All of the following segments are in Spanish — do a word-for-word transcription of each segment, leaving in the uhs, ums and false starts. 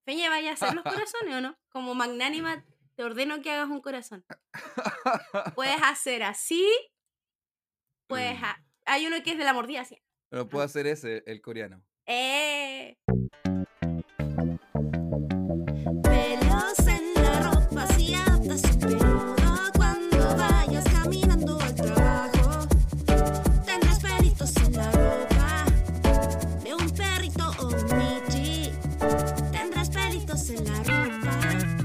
Feña, ¿vaya a hacer los corazones o no? Como magnánima, te ordeno que hagas un corazón. Puedes hacer así. Puedes... Ha... Hay uno que es de la mordida, así. No puedo hacer ese, el coreano. ¡Eh! Pelos en la ropa, si anda súper cómodo cuando vayas caminando al trabajo. Tendrás pelitos en la ropa de un perrito o un michi. Tendrás pelitos en la ropa.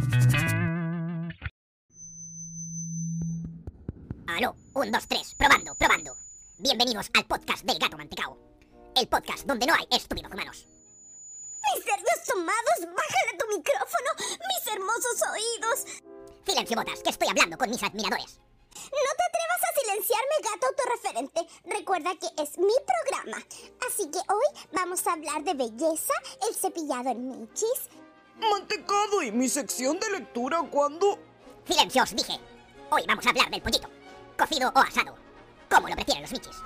Aló, un, dos, tres, probando, probando. Bienvenidos al podcast del Gato Mantecao. El podcast donde no hay estúpidos humanos. Mis nervios tomados, bájale tu micrófono, mis hermosos oídos. Silencio, botas, que estoy hablando con mis admiradores. No te atrevas a silenciarme, gato autorreferente. Recuerda que es mi programa. Así que hoy vamos a hablar de belleza, el cepillado en michis. Mantecado, ¿y mi sección de lectura cuándo? Silencio, os dije. Hoy vamos a hablar del pollito. Cocido o asado. Como lo prefieren los michis.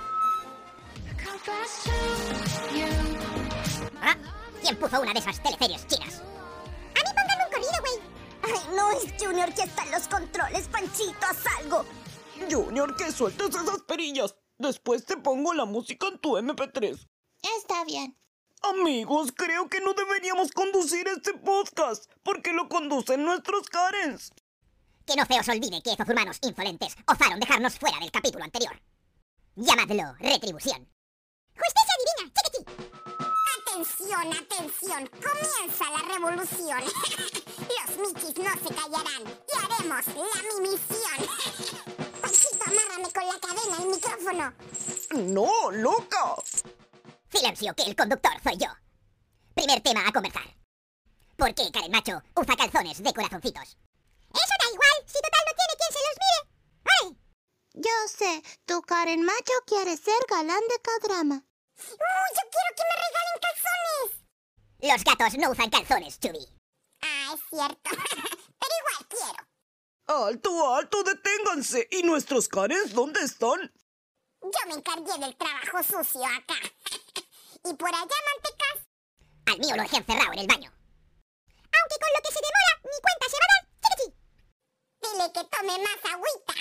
¿Ah? ¿Quién puso una de esas teleseries chinas? A mí póngame un corrido, güey. Ay, no, es Junior que está en los controles, Panchito, haz algo. Junior, que sueltes esas perillas. Después te pongo la música en tu eme pe tres. Está bien. Amigos, creo que no deberíamos conducir este podcast, porque lo conducen nuestros Karens. Que no se os olvide que esos humanos insolentes osaron dejarnos fuera del capítulo anterior. Llamadlo retribución. Justicia divina, chiquichi. Atención, atención, comienza la revolución. Los michis no se callarán y haremos la mi misión. Panchito, amárrame con la cadena el micrófono. ¡No, loca! Silencio, que el conductor soy yo. Primer tema a conversar. ¿Por qué Karen Macho usa calzones de corazoncitos? Eso da igual, si total no tiene quien se los mire. ¡Ay! Yo sé, tu Karen Macho quiere ser galán de K-drama. ¡Uh, yo quiero que me regalen calzones! Los gatos no usan calzones, Chubby. Ah, es cierto. Pero igual quiero. ¡Alto, alto, deténganse! ¿Y nuestros Karens dónde están? Yo me encargué del trabajo sucio acá. ¿Y por allá, mantecas? Al mío lo dejé encerrado en el baño. Aunque con lo que se demora, mi cuenta se va a dar, chiquichi. Dile que tome más agüita.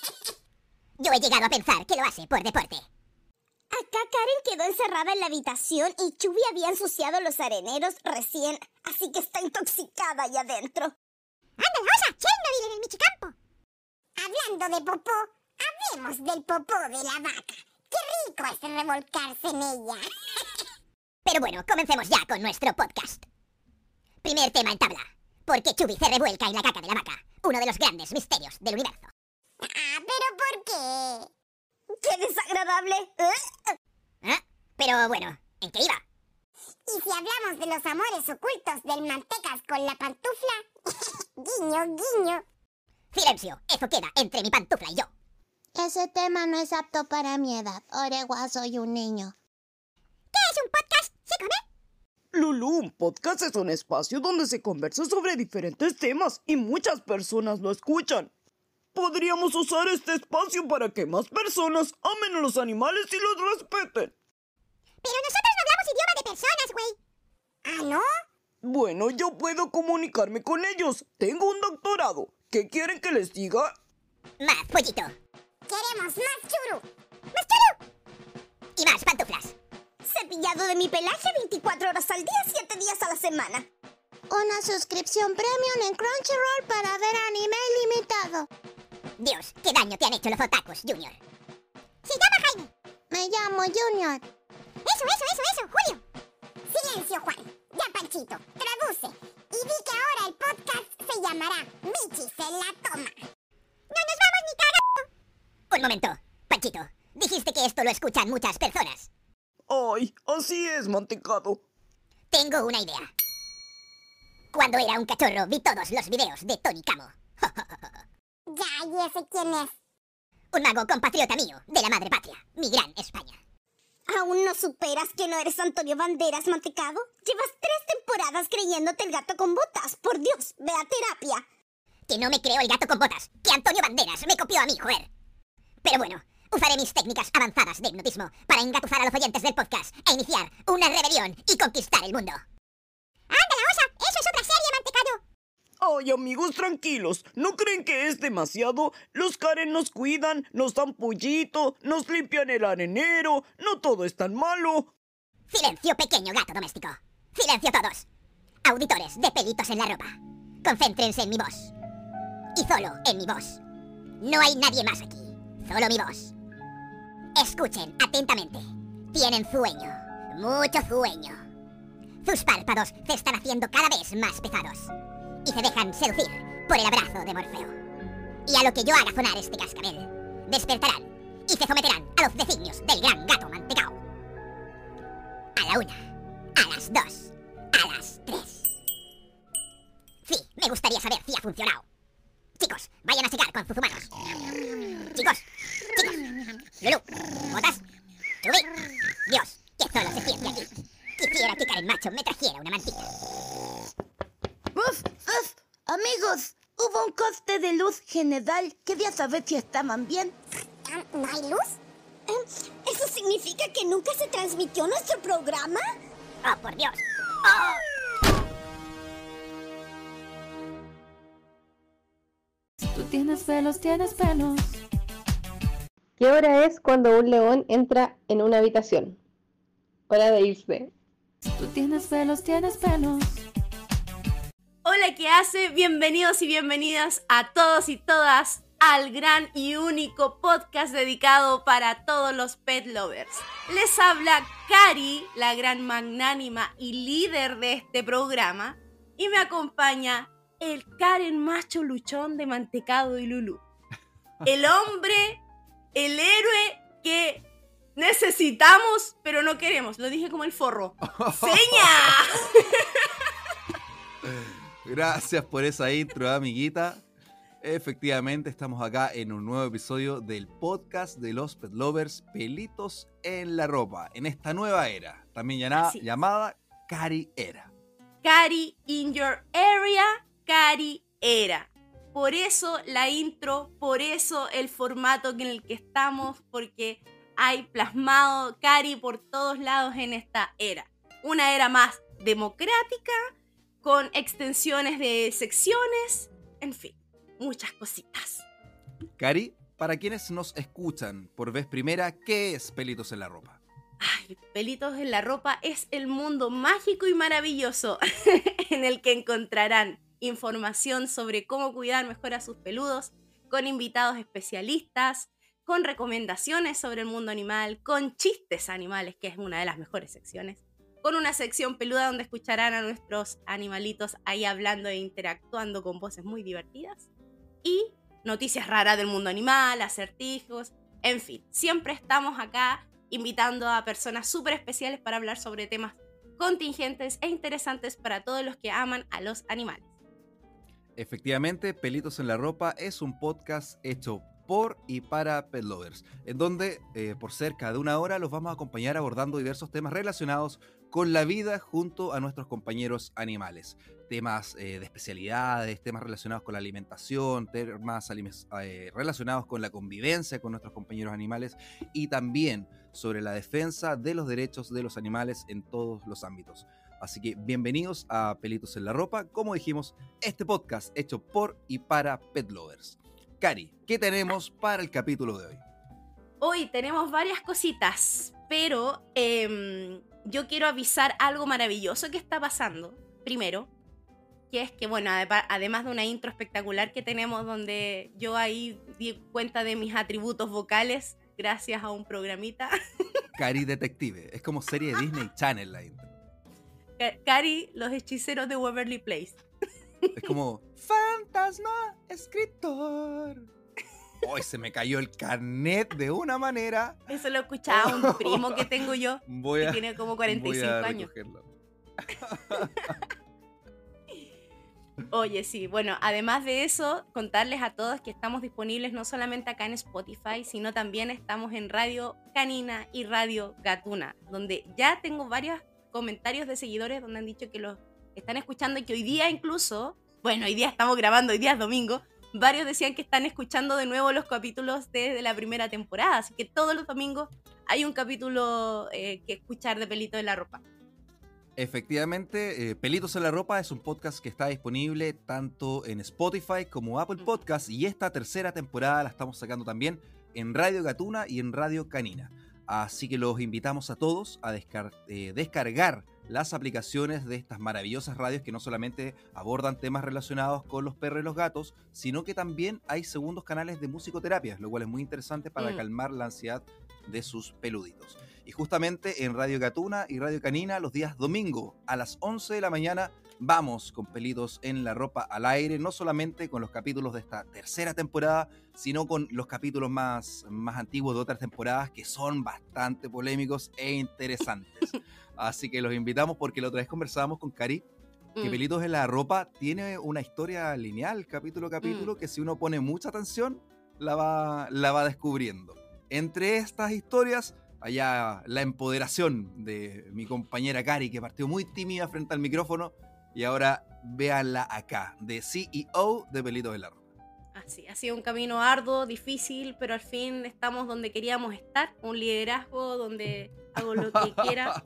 Yo he llegado a pensar que lo hace por deporte. Acá Karen quedó encerrada en la habitación y Chubby había ensuciado los areneros recién, así que está intoxicada allá adentro. ¡Anda, osa! ¡Chernobyl en el Michicampo! Hablando de popó, hablemos del popó de la vaca. ¡Qué rico es revolcarse en ella! Pero bueno, comencemos ya con nuestro podcast. Primer tema en tabla. ¿Por qué Chubby se revuelca en la caca de la vaca? Uno de los grandes misterios del universo. Ah, ¿pero por qué? ¡Qué desagradable! ¿Ah? Pero bueno, ¿en qué iba? Y si hablamos de los amores ocultos del mantecas con la pantufla, guiño, guiño. Silencio, eso queda entre mi pantufla y yo. Ese tema no es apto para mi edad. Oregua, soy un niño. ¿Qué es un podcast? ¿Se come? Lulu, un podcast es un espacio donde se conversa sobre diferentes temas y muchas personas lo escuchan. Podríamos usar este espacio para que más personas amen a los animales y los respeten. Pero nosotros no hablamos idioma de personas, güey. ¿Ah, no? Bueno, yo puedo comunicarme con ellos. Tengo un doctorado. ¿Qué quieren que les diga? Más pollito. Queremos más churu. ¡Más churu! Y más pantuflas. Cepillado de mi pelaje veinticuatro horas al día, siete días a la semana. Una suscripción premium en Crunchyroll para ver anime ilimitado. Dios, qué daño te han hecho los otakus, Junior. Se llama Jaime. Me llamo Junior. Eso, eso, eso, eso, Julio. Silencio, Juan. Ya, Panchito, traduce. Y di que ahora el podcast se llamará Michis en la toma. ¡No nos vamos ni cagando! Un momento, Panchito. Dijiste que esto lo escuchan muchas personas. Ay, así es, mantecado. Tengo una idea. Cuando era un cachorro vi todos los videos de Tony Camo. Ya, ¿y ese quién es? Un mago compatriota mío, de la madre patria, mi gran España. ¿Aún no superas que no eres Antonio Banderas, mantecado? Llevas tres temporadas creyéndote el gato con botas. Por Dios, ve a terapia. Que no me creo el gato con botas, que Antonio Banderas me copió a mí, joder. Pero bueno, usaré mis técnicas avanzadas de hipnotismo para engatusar a los oyentes del podcast e iniciar una rebelión y conquistar el mundo. ¡Ándala, osa! ¡Eso es otra Ay, amigos, tranquilos. ¿No creen que es demasiado? Los Karen nos cuidan, nos dan pollito, nos limpian el arenero. No todo es tan malo. Silencio, pequeño gato doméstico. Silencio todos. Auditores de pelitos en la ropa. Concéntrense en mi voz. Y solo en mi voz. No hay nadie más aquí. Solo mi voz. Escuchen atentamente. Tienen sueño. Mucho sueño. Sus párpados se están haciendo cada vez más pesados. Y se dejan seducir por el abrazo de Morfeo. Y a lo que yo haga sonar este cascabel, despertarán y se someterán a los designios del gran gato mantecao. A la una, a las dos, a las tres. Sí, me gustaría saber si ha funcionado. Chicos, vayan a checar con sus humanos. Chicos, chicos. Lulu, Botas, Chubby. Dios, que solo se siente aquí. Quisiera que Karen Macho me trajera una mantita. Uf, uf, amigos, hubo un corte de luz general. Quería saber si estaban bien. ¿No hay luz? Eh, ¿Eso significa que nunca se transmitió nuestro programa? Oh, por Dios. Oh. Tú tienes pelos, tienes pelos. ¿Qué hora es cuando un león entra en una habitación? Hora de irse. Tú tienes pelos, tienes pelos. Hola, ¿qué hace? Bienvenidos y bienvenidas a todos y todas al gran y único podcast dedicado para todos los pet lovers. Les habla Cari, la gran magnánima y líder de este programa, y me acompaña el Karen macho luchón de Mantecado y Lulú. El hombre, el héroe que necesitamos, pero no queremos. Lo dije como el forro. ¡Seña! Gracias por esa intro, amiguita. Efectivamente, estamos acá en un nuevo episodio del podcast de los pet lovers, Pelitos en la Ropa, en esta nueva era, también llamada, llamada Cari Era. Cari in your area, Cari Era. Por eso la intro, por eso el formato en el que estamos, porque hay plasmado Cari por todos lados en esta era. Una era más democrática, con extensiones de secciones, en fin, muchas cositas. Cari, para quienes nos escuchan por vez primera, ¿qué es Pelitos en la Ropa? Ay, Pelitos en la Ropa es el mundo mágico y maravilloso en el que encontrarán información sobre cómo cuidar mejor a sus peludos, con invitados especialistas, con recomendaciones sobre el mundo animal, con chistes animales, que es una de las mejores secciones, con una sección peluda donde escucharán a nuestros animalitos ahí hablando e interactuando con voces muy divertidas, y noticias raras del mundo animal, acertijos, en fin, siempre estamos acá invitando a personas súper especiales para hablar sobre temas contingentes e interesantes para todos los que aman a los animales. Efectivamente, Pelitos en la Ropa es un podcast hecho por y para pet lovers, en donde eh, por cerca de una hora los vamos a acompañar abordando diversos temas relacionados con la vida junto a nuestros compañeros animales. Temas eh, de especialidades, temas relacionados con la alimentación, temas eh, relacionados con la convivencia con nuestros compañeros animales y también sobre la defensa de los derechos de los animales en todos los ámbitos. Así que bienvenidos a Pelitos en la Ropa, como dijimos, este podcast hecho por y para pet lovers. Cari, ¿qué tenemos para el capítulo de hoy? Hoy tenemos varias cositas, pero eh, yo quiero avisar algo maravilloso que está pasando, primero, que es que, bueno, además de una intro espectacular que tenemos donde yo ahí di cuenta de mis atributos vocales gracias a un programita. Cari Detective, es como serie de Disney Channel la intro. Cari, los hechiceros de Waverly Place. Es como fantasma escritor. Hoy se me cayó el carnet de una manera. Eso lo escuchaba un primo que tengo yo, voy a, que tiene como cuarenta y cinco años. Oye, sí, bueno, además de eso, contarles a todos que estamos disponibles no solamente acá en Spotify, sino también estamos en Radio Canina y Radio Gatuna, donde ya tengo varios comentarios de seguidores donde han dicho que los están escuchando y que hoy día incluso, bueno, hoy día estamos grabando, hoy día es domingo, varios decían que están escuchando de nuevo los capítulos desde la primera temporada, así que todos los domingos hay un capítulo eh, que escuchar de Pelito en la Ropa. Efectivamente, eh, Pelitos en la Ropa es un podcast que está disponible tanto en Spotify como Apple Podcast, y esta tercera temporada la estamos sacando también en Radio Gatuna y en Radio Canina. Así que los invitamos a todos a descar- eh, descargar las aplicaciones de estas maravillosas radios que no solamente abordan temas relacionados con los perros y los gatos, sino que también hay segundos canales de musicoterapias, lo cual es muy interesante para Mm. calmar la ansiedad de sus peluditos. Y justamente en Radio Gatuna y Radio Canina, los días domingo a las once de la mañana, vamos con Pelitos en la Ropa al aire, no solamente con los capítulos de esta tercera temporada, sino con los capítulos más, más antiguos de otras temporadas que son bastante polémicos e interesantes. Así que los invitamos porque la otra vez conversábamos con Cari que Mm. Pelitos en la Ropa tiene una historia lineal, capítulo a capítulo, Mm. que si uno pone mucha atención, la va, la va descubriendo. Entre estas historias, allá la empoderación de mi compañera Cari, que partió muy tímida frente al micrófono, y ahora véanla acá, de C E O de Pelitos en la Ropa. Así, ha sido un camino arduo, difícil, pero al fin estamos donde queríamos estar, un liderazgo donde hago lo que quiera.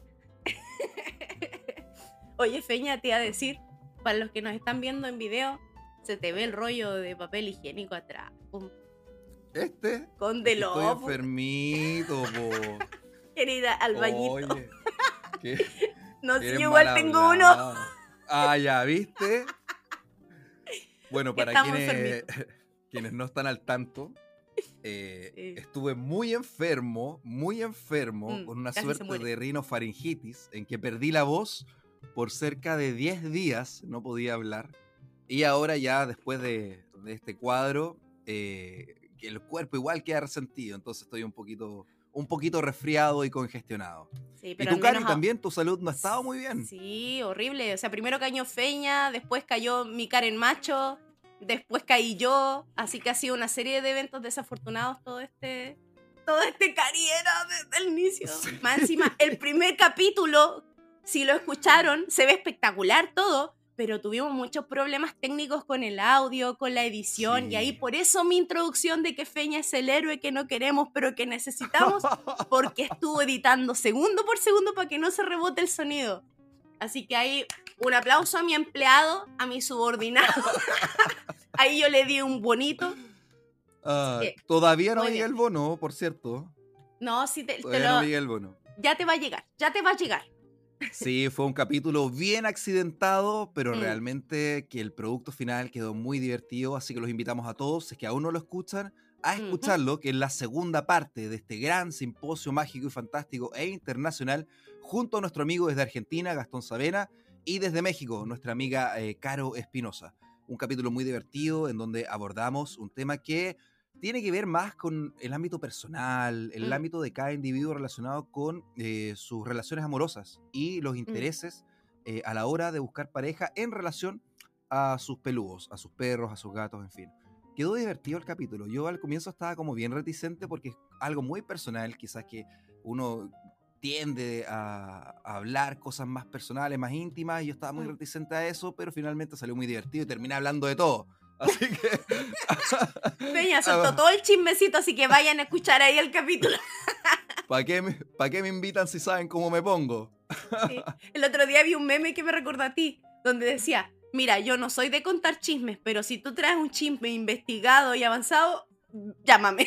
Oye, Feña, te iba a decir, para los que nos están viendo en video, se te ve el rollo de papel higiénico atrás. Un Este, cóndelo, estoy po, enfermito, po. querida albañito. Oye, ¿qué? No sé, Eres yo igual mal tengo hablado. uno. Ah, ya, ¿viste? Bueno, para Estamos quienes, quienes no están al tanto, eh, Sí. estuve muy enfermo, muy enfermo, Mm, con una casi se suerte muere. de rinofaringitis, en que perdí la voz por cerca de diez días, no podía hablar. Y ahora ya, después de, de este cuadro, eh, que el cuerpo igual queda resentido, entonces estoy un poquito, un poquito resfriado y congestionado. Sí, Y pero tú, al Cari, menos a- también tu salud no ha estado muy bien. Sí, horrible. O sea, primero cayó Feña, después cayó mi Karen Macho, después caí yo. Así que ha sido una serie de eventos desafortunados todo este. Todo este carrera desde el inicio. Sí. Más encima, el primer capítulo, si lo escucharon, se ve espectacular todo, pero tuvimos muchos problemas técnicos con el audio, con la edición, Sí. y ahí por eso mi introducción de que Feña es el héroe que no queremos, pero que necesitamos, porque estuvo editando segundo por segundo para que no se rebote el sonido. Así que ahí un aplauso a mi empleado, a mi subordinado. Ahí yo le di un bonito. Ah, Sí. todavía no Muy me llega bien. el bono, por cierto. No, sí te, te Todavía no lo, me llega el bono. ya te va a llegar, ya te va a llegar. Sí, fue un capítulo bien accidentado, pero Mm. realmente que el producto final quedó muy divertido, así que los invitamos a todos, si es que aún no lo escuchan, a Ujú. escucharlo, que es la segunda parte de este gran simposio mágico y fantástico e internacional, junto a nuestro amigo desde Argentina, Gastón Savena, y desde México, nuestra amiga eh, Caro Espinosa. Un capítulo muy divertido en donde abordamos un tema que tiene que ver más con el ámbito personal, el Mm. ámbito de cada individuo relacionado con eh, sus relaciones amorosas y los intereses eh, a la hora de buscar pareja en relación a sus peludos, a sus perros, a sus gatos, en fin. Quedó divertido el capítulo. Yo al comienzo estaba como bien reticente porque es algo muy personal, quizás que uno tiende a, a hablar cosas más personales, más íntimas, y yo estaba muy Mm. reticente a eso, pero finalmente salió muy divertido y terminé hablando de todo. Así que... Peña soltó todo el chismecito, así que vayan a escuchar ahí el capítulo. ¿Para qué, me- pa' qué me invitan si saben cómo me pongo? Sí. El otro día vi un meme que me recordó a ti, donde decía, mira, yo no soy de contar chismes, pero si tú traes un chisme investigado y avanzado, llámame.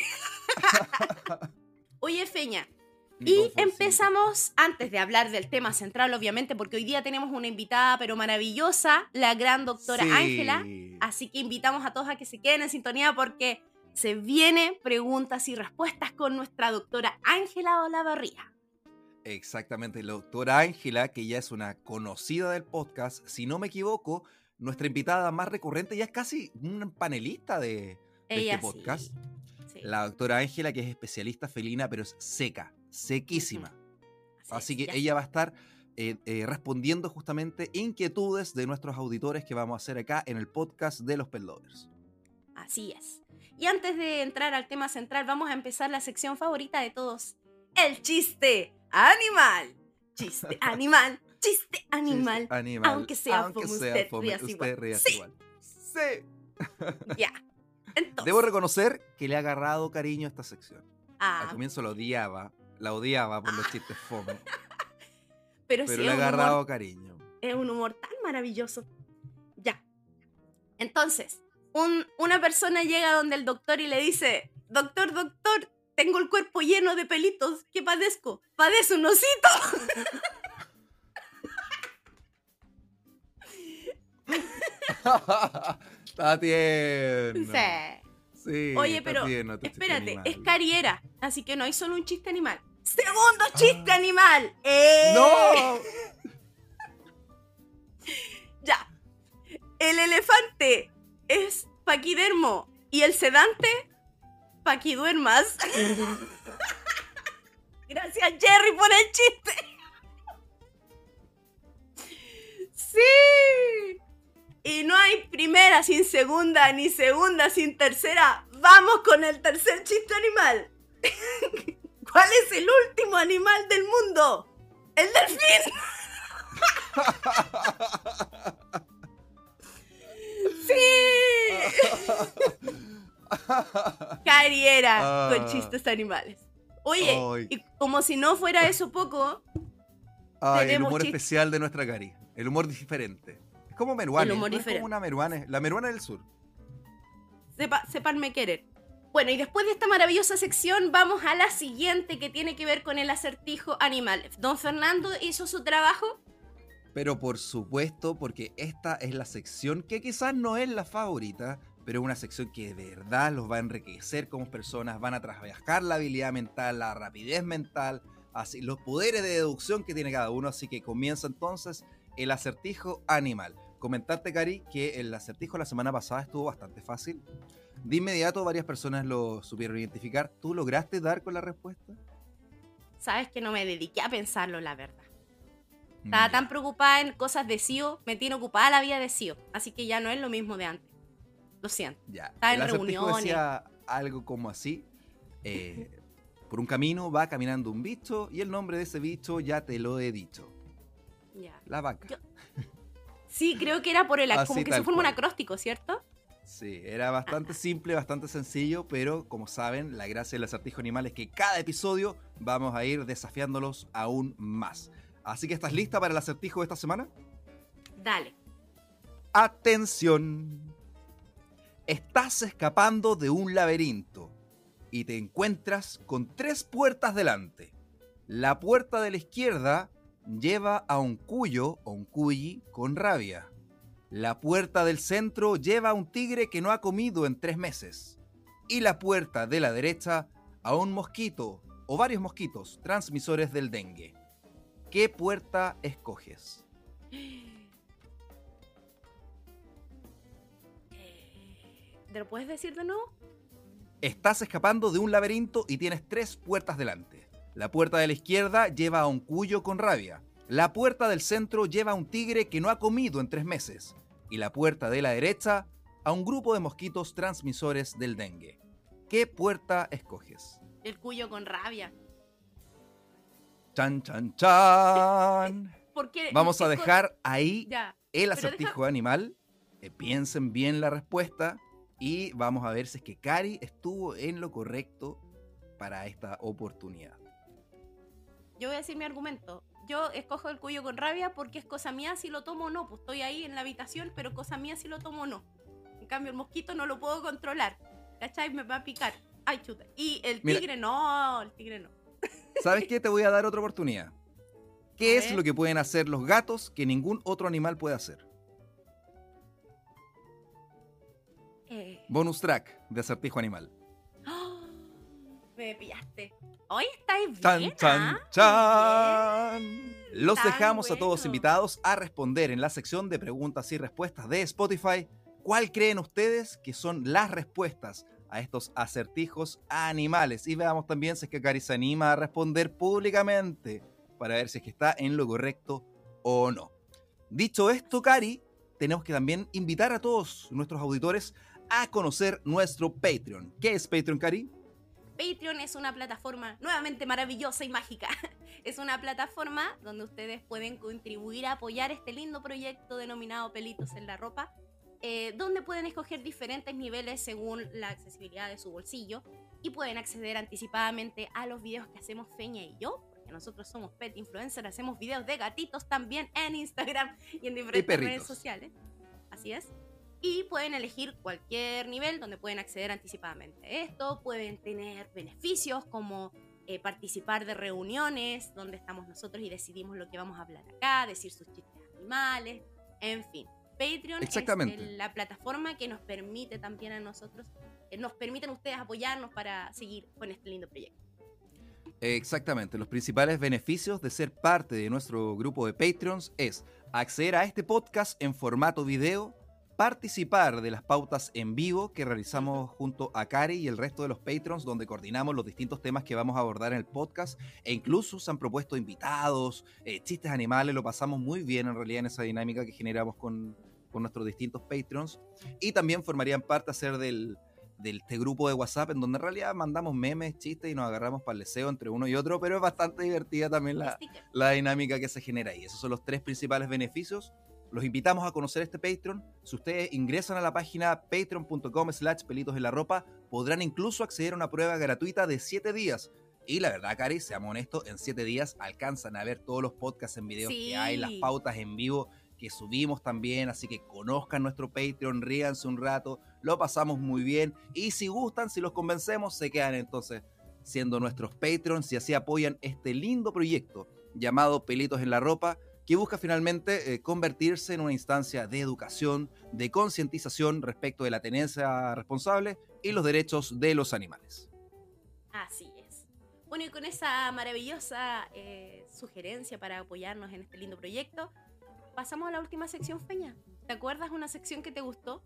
Oye, Feña, Mi y conforcito. empezamos, antes de hablar del tema central, obviamente, porque hoy día tenemos una invitada, pero maravillosa, la gran doctora Sí. Ángela. Así que invitamos a todos a que se queden en sintonía porque se vienen preguntas y respuestas con nuestra doctora Ángela Olavarría. Exactamente, la doctora Ángela, que ya es una conocida del podcast, si no me equivoco, nuestra invitada más recurrente, ya es casi un panelista de, de Ella este podcast. sí. Sí. La doctora Ángela, que es especialista felina, pero es seca, sequísima. Así es, que ya ella va a estar eh, eh, respondiendo justamente inquietudes de nuestros auditores que vamos a hacer acá en el podcast de los Pet Lovers. Así es. Y antes de entrar al tema central, vamos a empezar la sección favorita de todos. El chiste animal. Chiste animal. Chiste animal. Chiste animal. Aunque sea Aunque fome, sea usted fome, ríase usted igual. ríase Sí. igual. Sí. Ya. Entonces. Debo reconocer que le ha agarrado cariño a esta sección. Ah, Al comienzo la odiaba, la odiaba por los chistes fome. Pero, Pero sí le es ha un, agarrado humor, cariño. es un humor tan maravilloso. Ya. Entonces, un, una persona llega donde el doctor y le dice, doctor, doctor, tengo el cuerpo lleno de pelitos. ¿Qué padezco? Padece un osito. Está tierno. Sí. Sí, Oye, está pero tierno tu chiste espérate, animal. es cariera, así que no hay solo un chiste animal. ¡Segundo chiste animal! ¡Eh! ¡No! Ya. El elefante es paquidermo y el sedante, paquiduermas. Gracias, Jerry, por el chiste. ¡Sí! Y no hay primera sin segunda, ni segunda sin tercera. Vamos con el tercer chiste animal. ¿Cuál es el último animal del mundo? ¡El delfín! ¡Sí! Cariera con chistes animales. Oye, Ay. y como si no fuera eso poco, Ay, el tenemos humor chiste. especial de nuestra Cari. El humor diferente. Es como Meruane. El humor ¿no? Es diferente. como una Meruane. La Meruane del sur. Sepa, sepanme querer. Bueno, y después de esta maravillosa sección, vamos a la siguiente que tiene que ver con el acertijo animal. Don Fernando hizo su trabajo. Pero por supuesto, porque esta es la sección que quizás no es la favorita, pero es una sección que de verdad los va a enriquecer como personas, van a trabajar la habilidad mental, la rapidez mental, así los poderes de deducción que tiene cada uno. Así que comienza entonces el acertijo animal. Comentarte, Cari, que el acertijo la semana pasada estuvo bastante fácil. De inmediato varias personas lo supieron identificar. ¿Tú lograste dar con la respuesta? Sabes que no me dediqué a pensarlo, la verdad. Estaba Ya. tan preocupada en cosas de C E O, me tiene ocupada la vida de C E O. Así que ya no es lo mismo de antes. Lo siento. Ya. Estaba El en acertijo reuniones. decía algo como así. eh, por un camino va caminando un bicho y el nombre de ese bicho ya te lo he dicho. Ya. La vaca. Yo- Sí, creo que era por el... Así como que tal se forma un cual. acróstico, ¿cierto? Sí, era bastante simple, bastante sencillo, pero como saben, la gracia del acertijo animal es que cada episodio vamos a ir desafiándolos aún más. Así que ¿estás lista para el acertijo de esta semana? Dale. Atención. Estás escapando de un laberinto y te encuentras con tres puertas delante. La puerta de la izquierda lleva a un cuyo o un cuyi con rabia. La puerta del centro lleva a un tigre que no ha comido en tres meses. Y la puerta de la derecha a un mosquito o varios mosquitos transmisores del dengue. ¿Qué puerta escoges? ¿Te lo puedes decir de nuevo? Estás escapando de un laberinto y tienes tres puertas delante. La puerta de la izquierda lleva a un cuyo con rabia. La puerta del centro lleva a un tigre que no ha comido en tres meses. Y la puerta de la derecha a un grupo de mosquitos transmisores del dengue. ¿Qué puerta escoges? El cuyo con rabia. Chan, chan, chan. Porque Vamos a es co- dejar ahí Ya. el pero acertijo deja- animal. Eh, piensen bien la respuesta y vamos a ver si es que Cari estuvo en lo correcto para esta oportunidad. Yo voy a decir mi argumento. Yo escojo el cuyo con rabia porque es cosa mía si lo tomo o no. Pues estoy ahí en la habitación, pero cosa mía si lo tomo o no. En cambio, el mosquito no lo puedo controlar. ¿Cachai? Me va a picar. Ay, chuta. Y el Mira. tigre no, el tigre no. ¿Sabes qué? Te voy a dar otra oportunidad. ¿Qué A es ver. lo que pueden hacer los gatos que ningún otro animal puede hacer? Eh. Bonus track de acertijo animal. ¡Oh! Me pillaste. Hoy estáis bien. Chan, chan, ¿ah? chan. Bien. Los Tan dejamos a todos bueno. invitados a responder en la sección de preguntas y respuestas de Spotify. ¿Cuál creen ustedes que son las respuestas a estos acertijos animales? Y veamos también si es que Cari se anima a responder públicamente para ver si es que está en lo correcto o no. Dicho esto, Cari, tenemos que también invitar a todos nuestros auditores a conocer nuestro Patreon. ¿Qué es Patreon, Cari? Patreon es una plataforma nuevamente maravillosa y mágica. Es una plataforma donde ustedes pueden contribuir a apoyar este lindo proyecto denominado Pelitos en la Ropa, eh, donde pueden escoger diferentes niveles según la accesibilidad de su bolsillo y pueden acceder anticipadamente a los videos que hacemos Feña y yo, porque nosotros somos pet influencers, hacemos videos de gatitos también en Instagram y en diferentes perritos. redes sociales. Así es. Y pueden elegir cualquier nivel donde pueden acceder anticipadamente a esto, pueden tener beneficios como eh, participar de reuniones donde estamos nosotros y decidimos lo que vamos a hablar acá, decir sus chistes animales, en fin. Patreon Exactamente. es la plataforma que nos permite también a nosotros, eh, nos permiten ustedes apoyarnos para seguir con este lindo proyecto. Exactamente, los principales beneficios de ser parte de nuestro grupo de Patreons es acceder a este podcast en formato video, participar de las pautas en vivo que realizamos junto a Cari y el resto de los Patreons, donde coordinamos los distintos temas que vamos a abordar en el podcast, e incluso se han propuesto invitados, eh, chistes animales, lo pasamos muy bien en realidad en esa dinámica que generamos con, con nuestros distintos Patreons, y también formarían parte a ser del, de este grupo de WhatsApp, en donde en realidad mandamos memes, chistes y nos agarramos para el deseo entre uno y otro, pero es bastante divertida también la, la dinámica que se genera ahí. Esos son los tres principales beneficios. Los invitamos a conocer este Patreon. Si ustedes ingresan a la página patreon.com slash pelitos en la ropa, podrán incluso acceder a una prueba gratuita de siete días. Y la verdad, Cari, seamos honestos, en siete días alcanzan a ver todos los podcasts en video Sí. que hay, las pautas en vivo que subimos también, así que conozcan nuestro Patreon, ríanse un rato, lo pasamos muy bien, y si gustan, si los convencemos, se quedan entonces siendo nuestros Patreons y así apoyan este lindo proyecto llamado Pelitos en la Ropa, que busca finalmente eh, convertirse en una instancia de educación, de concientización respecto de la tenencia responsable y los derechos de los animales. Así es. Bueno, y con esa maravillosa eh, sugerencia para apoyarnos en este lindo proyecto, pasamos a la última sección, Feña. ¿Te acuerdas una sección que te gustó?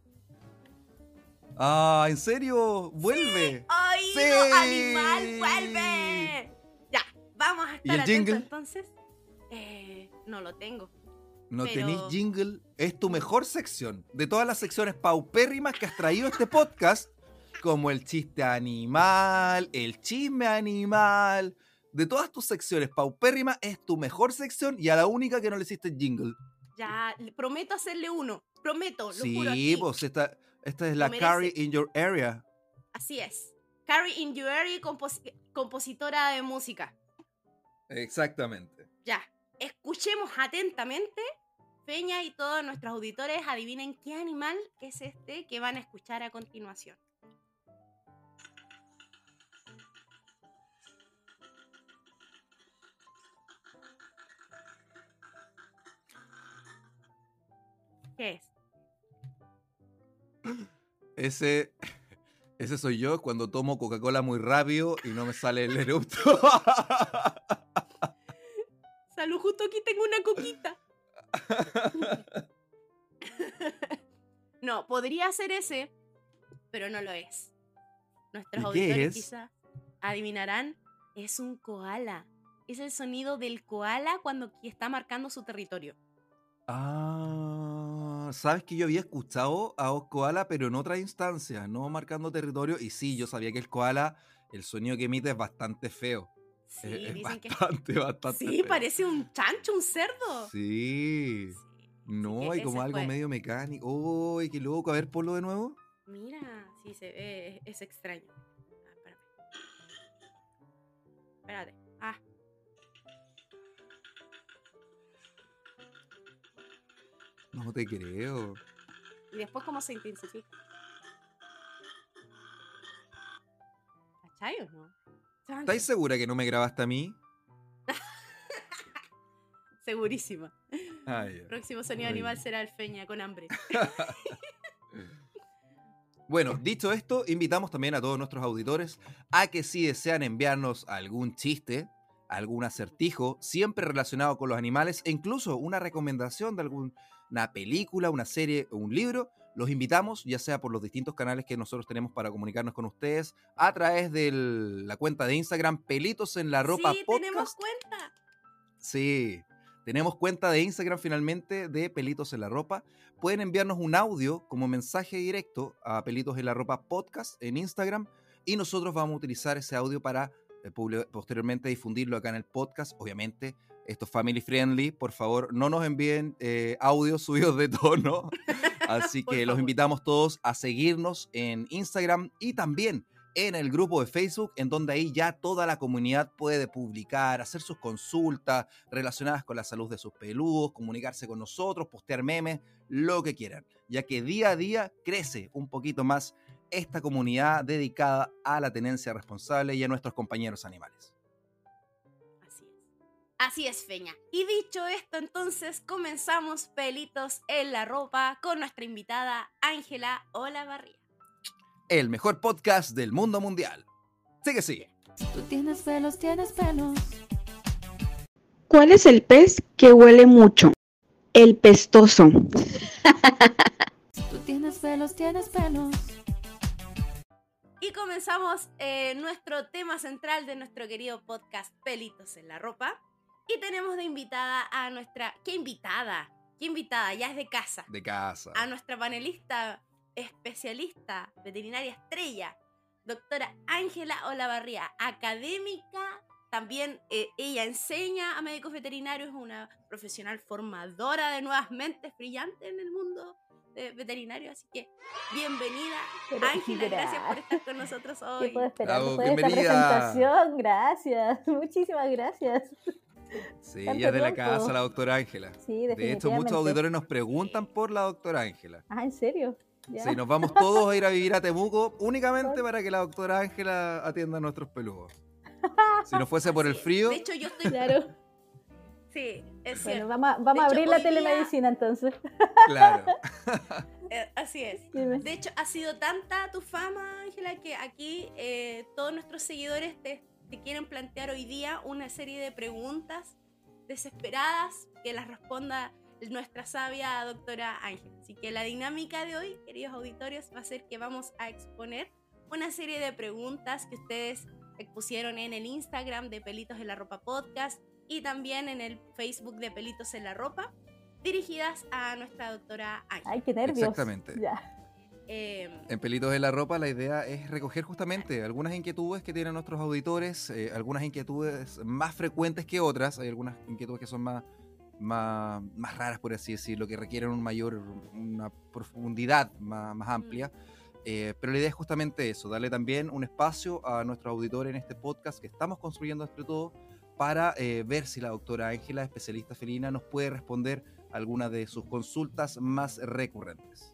¡Ah, en serio! ¡Vuelve! ¡Oído ¡Sí! animal, vuelve! Ya, vamos a ¿Y estar el atentos jingle? entonces. Eh, no lo tengo. No Pero- tenéis jingle, es tu mejor sección. De todas las secciones paupérrimas que has traído a este podcast, como el chiste animal, el chisme animal, de todas tus secciones paupérrimas, es tu mejor sección y a la única que no le hiciste jingle. Ya, le- prometo hacerle uno. Prometo, lo Sí, juro aquí. pues esta, esta es la Lo merece. Carry in Your Area. Así es. Carrie in Your Area, compos- compositora de música. Exactamente. Ya, escuchemos atentamente. Feña y todos nuestros auditores adivinen qué animal es este que van a escuchar a continuación. ¿Qué es? Ese, ese soy yo cuando tomo Coca-Cola muy rápido y no me sale el erupto. Salud, justo aquí tengo una coquita. No, podría ser ese, pero no lo es. Nuestros ¿Y auditores qué es? quizás adivinarán, es un koala. Es el sonido del koala cuando está marcando su territorio. Ah, sabes que yo había escuchado a un koala, pero en otra instancia, no marcando territorio. Y sí, yo sabía que el koala, el sonido que emite es bastante feo. Sí, es es dicen que bastante, bastante sí, feo. parece un chancho, un cerdo. Sí. Sí, No, así que hay como ese algo fue. medio mecánico. ¡Uy, qué loco! A ver, ponlo de nuevo. Mira, sí se ve, es, es extraño. Ah, espérame. Espérate. Ah. No te creo. Y después cómo se intensifica. ¿Cachai o no? Chancho. ¿Estáis segura que no me grabaste a mí? Segurísima. Ah, ya. Próximo sonido Muy animal bien. será el feña con hambre. Bueno, dicho esto, invitamos también a todos nuestros auditores a que si desean enviarnos algún chiste, algún acertijo, siempre relacionado con los animales, e incluso una recomendación de alguna película, una serie o un libro, los invitamos, ya sea por los distintos canales que nosotros tenemos para comunicarnos con ustedes, a través de la cuenta de Instagram Pelitos en la Ropa Sí, Podcast. tenemos cuenta. Sí, tenemos cuenta de Instagram finalmente de Pelitos en la Ropa. Pueden enviarnos un audio como mensaje directo a Pelitos en la Ropa Podcast en Instagram y nosotros vamos a utilizar ese audio para eh, publi- posteriormente difundirlo acá en el podcast. Obviamente, esto es family friendly. Por favor, no nos envíen eh, audios subidos de tono. Así Por que los favor. invitamos todos a seguirnos en Instagram y también en el grupo de Facebook, en donde ahí ya toda la comunidad puede publicar, hacer sus consultas relacionadas con la salud de sus peludos, comunicarse con nosotros, postear memes, lo que quieran, ya que día a día crece un poquito más esta comunidad dedicada a la tenencia responsable y a nuestros compañeros animales. Así es. Así es, Feña. Y dicho esto, entonces comenzamos Pelitos en la Ropa con nuestra invitada Ángela Olavarría. El mejor podcast del mundo mundial. Sí que sí. Si tú tienes pelos, tienes pelos. ¿Cuál es el pez que huele mucho? El pestoso. Si tú tienes pelos, tienes pelos. Y comenzamos eh, nuestro tema central de nuestro querido podcast Pelitos en la Ropa. Y tenemos de invitada a nuestra... ¿Qué invitada? ¿Qué invitada? Ya es de casa. De casa. A nuestra panelista especialista, veterinaria estrella, doctora Ángela Olavarría, académica. También eh, ella enseña a médicos veterinarios, es una profesional formadora de nuevas mentes brillantes en el mundo eh, veterinario. Así que bienvenida, Pero, Ángela, gra- gracias por estar con nosotros hoy. ¿Qué puedo esperar Bravo, después de esta bienvenida. presentación? Gracias, muchísimas gracias. Sí, Tanto ella es de la tiempo. casa, la doctora Ángela. Sí, De hecho, muchos definitivamente. auditores nos preguntan por la doctora Ángela. Ah, ¿en serio? Ya. Sí, nos vamos todos a ir a vivir a Temuco únicamente para que la doctora Ángela atienda a nuestros peludos. Si no fuese por el frío, De hecho, yo estoy... Claro. Sí, es Bueno, cierto. vamos a, vamos De a hecho, abrir la hoy día- telemedicina entonces. claro. Eh, así es. Dime. De hecho, ha sido tanta tu fama, Ángela, que aquí eh, todos nuestros seguidores te, te quieren plantear hoy día una serie de preguntas desesperadas que las responda nuestra sabia doctora Ángela. Así que la dinámica de hoy, queridos auditorios, va a ser que vamos a exponer una serie de preguntas que ustedes expusieron en el Instagram de Pelitos en la Ropa Podcast y también en el Facebook de Pelitos en la Ropa, dirigidas a nuestra doctora Ángela. Ay, qué nervios. Exactamente. Ya. Eh, En Pelitos en la Ropa la idea es recoger justamente algunas inquietudes que tienen nuestros auditores, eh, algunas inquietudes más frecuentes que otras, hay algunas inquietudes que son más, más, más raras, por así decirlo, que requieren un mayor, una profundidad más, más amplia, eh, pero la idea es justamente eso, darle también un espacio a nuestros auditores en este podcast que estamos construyendo entre todos para eh, ver si la doctora Ángela, especialista felina, nos puede responder algunas de sus consultas más recurrentes.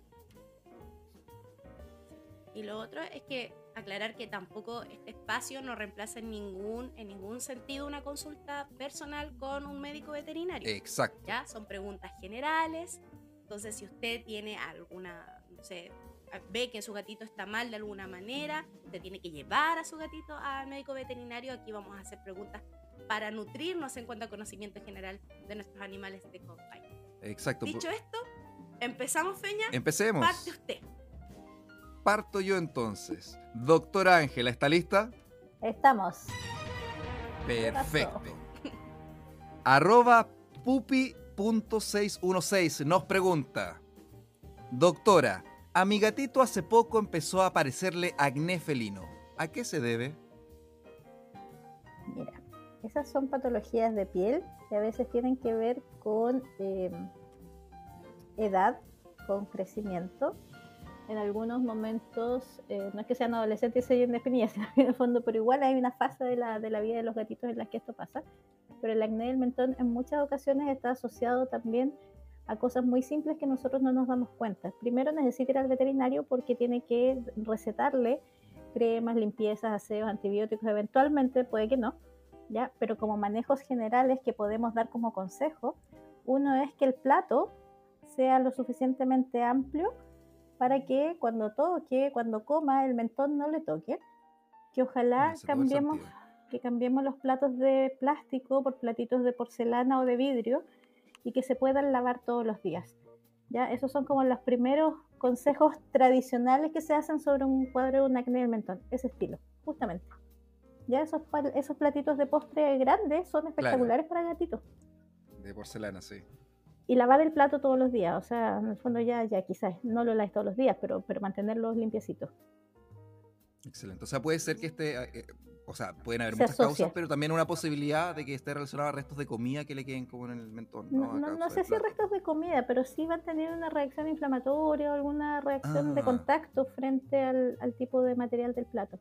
Y lo otro es que aclarar que tampoco este espacio no reemplaza en ningún, en ningún sentido una consulta personal con un médico veterinario. Exacto. ¿Ya? Son preguntas generales. Entonces, si usted tiene alguna, no sé, ve que su gatito está mal de alguna manera, usted tiene que llevar a su gatito al médico veterinario. Aquí vamos a hacer preguntas para nutrirnos en cuanto a conocimiento general de nuestros animales de compañía. Exacto. Dicho esto, empezamos, Feña. Empecemos. Parte usted. Parto yo entonces. Doctora Ángela, ¿está lista? Estamos. Perfecto. Arroba pupi punto seiscientos dieciséis nos pregunta: doctora, a mi gatito hace poco empezó a aparecerle acné felino. ¿A qué se debe? Mira, esas son patologías de piel que a veces tienen que ver con eh, edad, con crecimiento. En algunos momentos, eh, no es que sean adolescentes y se indefinidas en el fondo, pero igual hay una fase de la, de la vida de los gatitos en la que esto pasa. Pero el acné del mentón en muchas ocasiones está asociado también a cosas muy simples que nosotros no nos damos cuenta. Primero necesita ir al veterinario porque tiene que recetarle cremas, limpiezas, aseos, antibióticos, eventualmente puede que no, ¿ya? Pero como manejos generales que podemos dar como consejo, uno es que el plato sea lo suficientemente amplio para que cuando toque, cuando coma, el mentón no le toque. Que ojalá Hace todo el cambiemos, sentido. que cambiemos los platos de plástico por platitos de porcelana o de vidrio y que se puedan lavar todos los días. ¿Ya? Esos son como los primeros consejos tradicionales que se hacen sobre un cuadro de un acné del mentón. Ese estilo, justamente. Ya esos, pa- esos platitos de postre grandes son espectaculares para gatitos. De porcelana, sí. Y lavar el plato todos los días, o sea, en el fondo ya, ya quizás no lo laves todos los días, pero, pero mantenerlos limpiecitos. Excelente. O sea, puede ser que esté, eh, o sea, pueden haber Se muchas asocia. causas, pero también una posibilidad de que esté relacionado a restos de comida que le queden como en el mentón. No, A no, causa no del sé si plato. restos de comida, pero sí van a tener una reacción inflamatoria o alguna reacción de Ah. contacto frente al, al tipo de material del plato.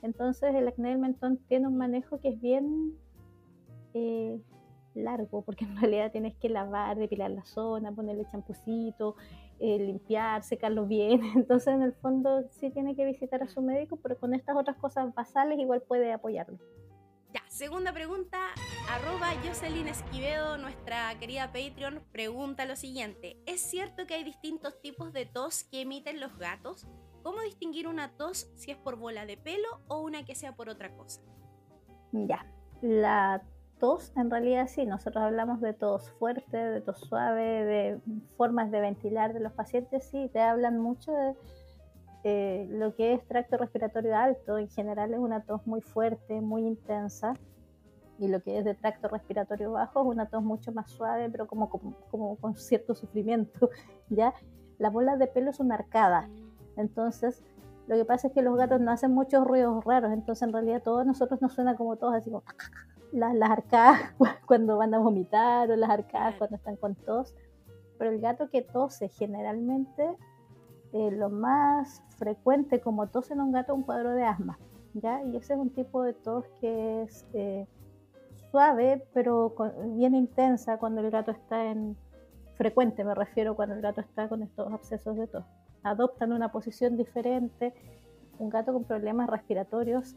Entonces el acné del mentón tiene un manejo que es bien eh, largo, porque en realidad tienes que lavar, depilar la zona, ponerle champucito, eh, limpiar, secarlo bien. Entonces en el fondo sí tiene que visitar a su médico, pero con estas otras cosas basales igual puede apoyarlo. Ya, segunda pregunta, arroba Jocelyn Esquivedo, nuestra querida Patreon, pregunta lo siguiente. ¿Es cierto que hay distintos tipos de tos que emiten los gatos? ¿Cómo distinguir una tos si es por bola de pelo o una que sea por otra cosa? Ya, la tos en realidad sí, nosotros hablamos de tos fuerte, de tos suave, de formas de ventilar de los pacientes, sí, te hablan mucho de eh, lo que es tracto respiratorio alto. En general es una tos muy fuerte, muy intensa, y lo que es de tracto respiratorio bajo es una tos mucho más suave, pero como, como, como con cierto sufrimiento, ¿ya? La bola de pelo es una arcada. Entonces, lo que pasa es que los gatos no hacen muchos ruidos raros, entonces en realidad todos nosotros nos suena como todos, así como las, las arcadas cuando van a vomitar o las arcadas cuando están con tos. Pero el gato que tose generalmente, eh, lo más frecuente como tos en un gato es un cuadro de asma, ¿ya? Y ese es un tipo de tos que es eh, suave, pero con, bien intensa cuando el gato está en frecuente, me refiero cuando el gato está con estos abscesos de tos. Adoptan una posición diferente. Un gato con problemas respiratorios,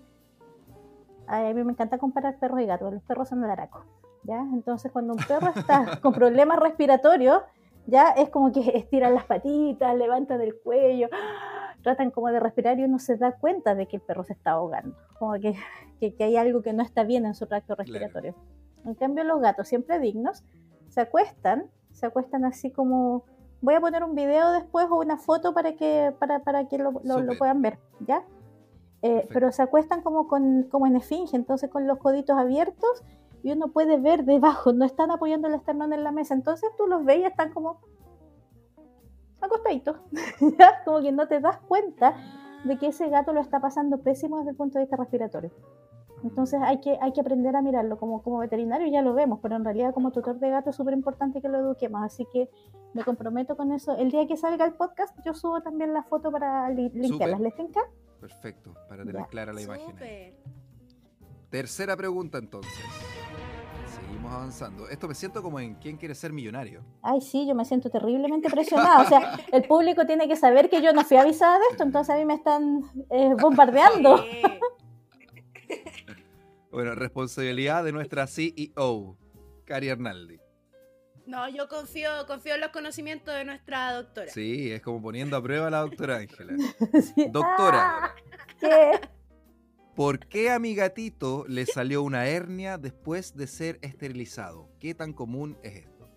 a mí me encanta comparar perros y gatos. Los perros son el araco, ¿ya? Entonces cuando un perro está con problemas respiratorios, ya es como que estiran las patitas, levantan el cuello, tratan como de respirar y uno se da cuenta de que el perro se está ahogando, como que, que, que hay algo que no está bien en su tracto respiratorio. Claro. En cambio los gatos, siempre dignos, se acuestan, se acuestan así como... Voy a poner un video después o una foto para que, para, para que lo, lo, lo puedan ver, ¿ya? Eh, pero se acuestan como, con, como en esfinge, entonces con los coditos abiertos, y uno puede ver debajo, no están apoyando el esternón en la mesa, entonces tú los ves y están como acostaditos, ¿ya? Como que no te das cuenta de que ese gato lo está pasando pésimo desde el punto de vista respiratorio. Entonces hay que, hay que aprender a mirarlo. Como, como veterinario ya lo vemos, pero en realidad como tutor de gato es súper importante que lo eduquemos, así que me comprometo con eso. El día que salga el podcast yo subo también la foto para li- limpiarlas. ¿Les tinca? Perfecto, para tener Ya. clara la Súper. imagen ahí. Tercera pregunta entonces. Seguimos avanzando. Esto me siento como en ¿Quién quiere ser millonario? Ay, sí, yo me siento terriblemente presionada. O sea, el público tiene que saber que yo no fui avisada de esto, entonces a mí me están eh, bombardeando. Bueno, responsabilidad de nuestra C E O, Cari Arnaldi. No, yo confío, confío en los conocimientos de nuestra doctora. Sí, es como poniendo a prueba a la doctora Ángela. Sí. Doctora, ¿Qué? ¿por qué a mi gatito le salió una hernia después de ser esterilizado? ¿Qué tan común es esto?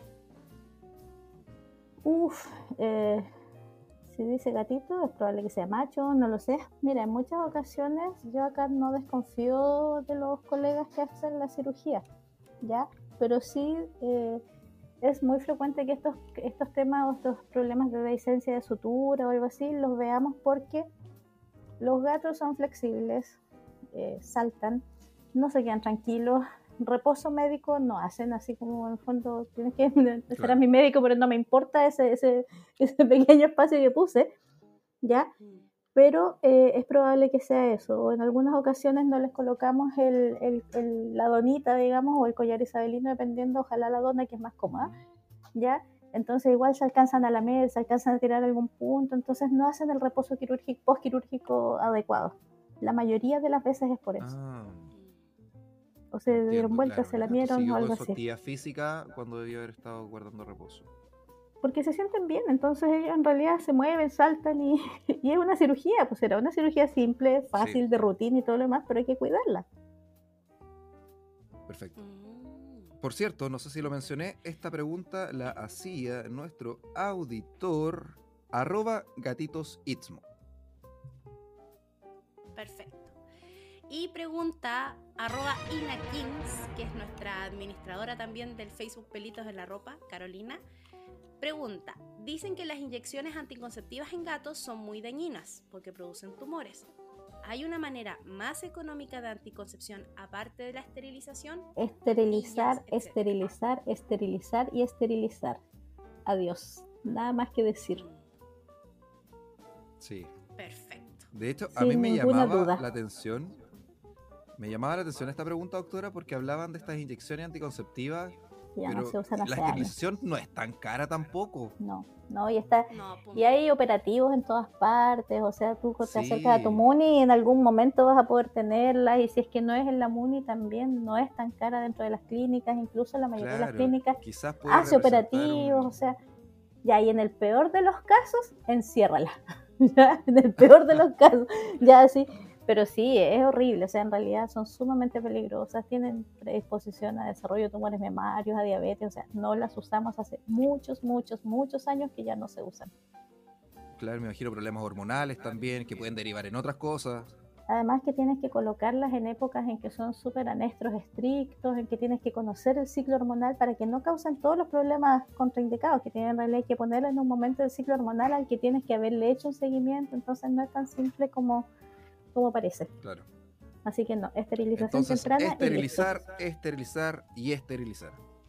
Uf, eh, si dice gatito, es probable que sea macho, no lo sé. Mira, en muchas ocasiones yo acá no desconfío de los colegas que hacen la cirugía, ¿ya? Pero sí eh, es muy frecuente que estos, estos temas o estos problemas de dehiscencia de sutura o algo así los veamos porque los gatos son flexibles, eh, saltan, no se quedan tranquilos. Reposo médico no hacen, así como en el fondo tienes que ser claro. mi médico, pero no me importa ese, ese, ese pequeño espacio que puse, ¿ya? Pero eh, es probable que sea eso, o en algunas ocasiones no les colocamos el, el, el, la donita, digamos, o el collar isabelino, dependiendo, ojalá la dona, que es más cómoda, ¿ya? Entonces igual se alcanzan a lamer, se alcanzan a tirar algún punto, entonces no hacen el reposo quirúrgico, postquirúrgico adecuado. La mayoría de las veces es por eso. Ah. O se Entiendo, dieron vueltas, claro, se lamieron o algo así. Actividad física cuando debió haber estado guardando reposo. Porque se sienten bien, entonces ellos en realidad se mueven, saltan y, y es una cirugía, pues era una cirugía simple, fácil, sí. de rutina y todo lo demás, pero hay que cuidarla. Perfecto. Por cierto, no sé si lo mencioné, esta pregunta la hacía nuestro auditor arroba gatitositsmo. Perfecto. Y pregunta arroba inakins, que es nuestra administradora también del Facebook Pelitos en la Ropa, Carolina. Pregunta, dicen que las inyecciones anticonceptivas en gatos son muy dañinas porque producen tumores. ¿Hay una manera más económica de anticoncepción aparte de la esterilización? Esterilizar, Niñas, esterilizar, esterilizar y esterilizar. Adiós. Nada más que decir. Sí. Perfecto. De hecho, a Sin mí me ninguna llamaba duda. la atención, me llamaba la atención esta pregunta, doctora, porque hablaban de estas inyecciones anticonceptivas, Ya no pero se usan la hace años. esterilización no es tan cara tampoco. No, no, y está, No, pum. y hay operativos en todas partes, o sea, tú te Sí. acercas a tu MUNI y en algún momento vas a poder tenerla, y si es que no es en la MUNI también no es tan cara dentro de las clínicas, incluso la mayoría de las Claro, clínicas quizás puede hace representar operativos, un- o sea, ya, y en el peor de los casos, enciérrala, ya, en el peor de los casos, ya sí, pero sí, es horrible, o sea, en realidad son sumamente peligrosas, tienen predisposición a desarrollo de tumores mamarios, a diabetes, o sea, no las usamos hace muchos, muchos, muchos años que ya no se usan. Claro, me imagino problemas hormonales también, que pueden derivar en otras cosas. Además que tienes que colocarlas en épocas en que son súper anestros estrictos, en que tienes que conocer el ciclo hormonal para que no causen todos los problemas contraindicados que tienen. En realidad hay que ponerlo en un momento del ciclo hormonal al que tienes que haberle hecho un seguimiento, entonces no es tan simple como, como parece. Claro. Así que no, esterilización Entonces, temprana esterilizar, esterilizar y esterilizar.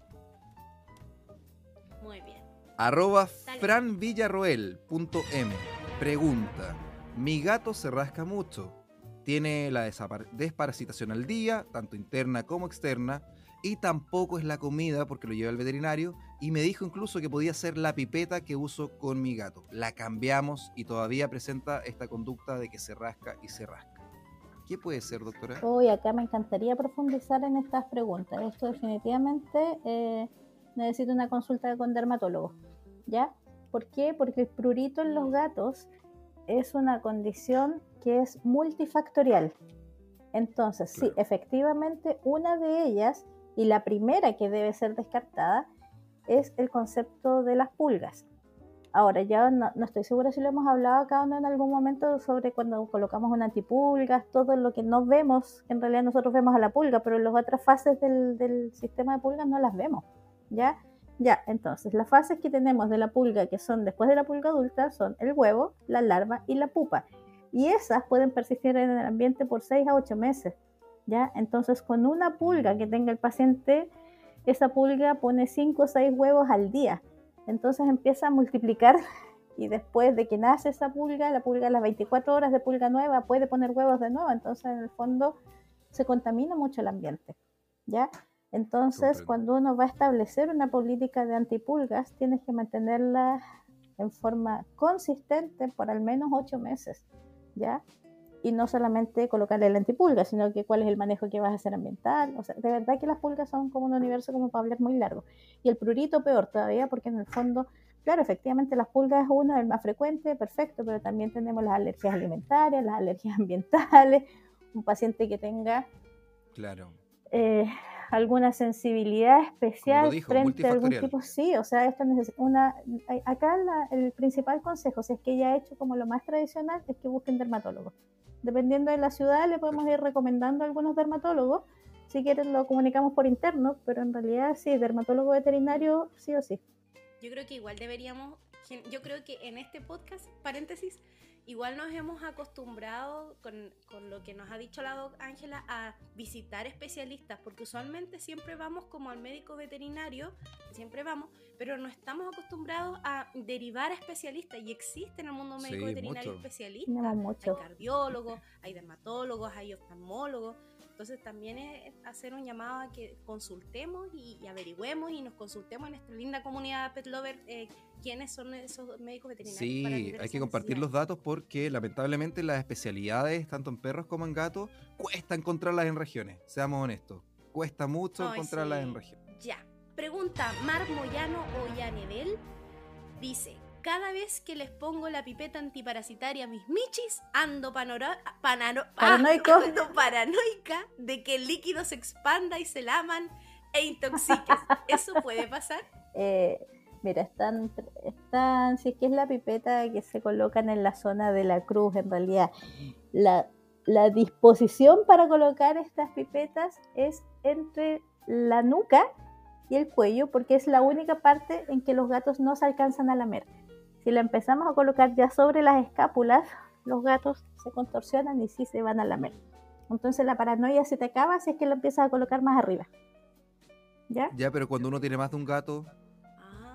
Muy bien. Arroba Dale. franvillarroel.m pregunta: mi gato se rasca mucho, tiene la desapar- desparasitación al día, tanto interna como externa, y tampoco es la comida porque lo lleva al veterinario, y me dijo incluso que podía ser la pipeta que uso con mi gato. La cambiamos y todavía presenta esta conducta de que se rasca y se rasca. ¿Qué puede ser, doctora? Hoy acá me encantaría profundizar en estas preguntas. Esto definitivamente eh, necesita una consulta con dermatólogo, ¿ya? ¿Por qué? Porque el prurito en los gatos es una condición que es multifactorial. Entonces, sí, Claro. efectivamente, una de ellas, y la primera que debe ser descartada, es el concepto de las pulgas. Ahora, ya no, no estoy segura si lo hemos hablado acá o no en algún momento sobre cuando colocamos un antipulgas, todo lo que no vemos, en realidad nosotros vemos a la pulga, pero las otras fases del, del sistema de pulgas no las vemos, ¿ya? Ya, entonces, las fases que tenemos de la pulga, que son después de la pulga adulta, son el huevo, la larva y la pupa. Y esas pueden persistir en el ambiente por seis a ocho meses, ¿ya? Entonces, con una pulga que tenga el paciente, esa pulga pone cinco o seis huevos al día. Entonces empieza a multiplicar y después de que nace esa pulga, la pulga a las veinticuatro horas de pulga nueva puede poner huevos de nuevo. Entonces, en el fondo, se contamina mucho el ambiente, ¿ya? Entonces, Comprendo. cuando uno va a establecer una política de antipulgas, tienes que mantenerla en forma consistente por al menos ocho meses, ¿ya? Y no solamente colocarle el antipulga, sino que cuál es el manejo que vas a hacer ambiental. O sea, de verdad que las pulgas son como un universo como para hablar muy largo. Y el prurito peor todavía, porque en el fondo, claro, efectivamente las pulgas es uno, el más frecuente, perfecto, pero también tenemos las alergias alimentarias, las alergias ambientales, un paciente que tenga Claro. eh, alguna sensibilidad especial Como lo dijo, frente a algún multifactorial. tipo, sí, o sea, esto neces- una, acá la- el principal consejo, si es que ya ha hecho como lo más tradicional, es que busquen dermatólogos. Dependiendo de la ciudad, le podemos ir recomendando a algunos dermatólogos. Si quieren, lo comunicamos por interno, pero en realidad sí, dermatólogo veterinario, sí o sí. Yo creo que igual deberíamos, gen- yo creo que en este podcast, paréntesis, igual nos hemos acostumbrado con, con lo que nos ha dicho la doc Ángela a visitar especialistas, porque usualmente siempre vamos como al médico veterinario, siempre vamos, pero no estamos acostumbrados a derivar a especialistas, y existe en el mundo médico Sí, veterinario mucho. especialistas. Tenemos Hay mucho. cardiólogos, hay dermatólogos, hay oftalmólogos. Entonces también es hacer un llamado a que consultemos y, y averigüemos y nos consultemos en nuestra linda comunidad Pet Lover eh, quiénes son esos médicos veterinarios. Sí, para atender hay que esas compartir los necesidades. datos porque lamentablemente las especialidades, tanto en perros como en gatos, cuesta encontrarlas en regiones, seamos honestos. Cuesta mucho Ay, encontrarlas sí. en regiones. Ya. Pregunta Mar Moyano Ollanedel. Dice: cada vez que les pongo la pipeta antiparasitaria a mis michis, ando panoro- panano- Paranoico. ah, ando paranoica de que el líquido se expanda y se laman e intoxiques. ¿Eso puede pasar? Eh, mira, están, están, si es que es la pipeta que se colocan en la zona de la cruz, en realidad, la, la disposición para colocar estas pipetas es entre la nuca y el cuello, porque es la única parte en que los gatos no se alcanzan a lamer. Si la empezamos a colocar ya sobre las escápulas, los gatos se contorsionan y sí se van a lamer. Entonces la paranoia se te acaba si es que lo empiezas a colocar más arriba. ¿Ya? Ya, pero cuando uno tiene más de un gato, Ah,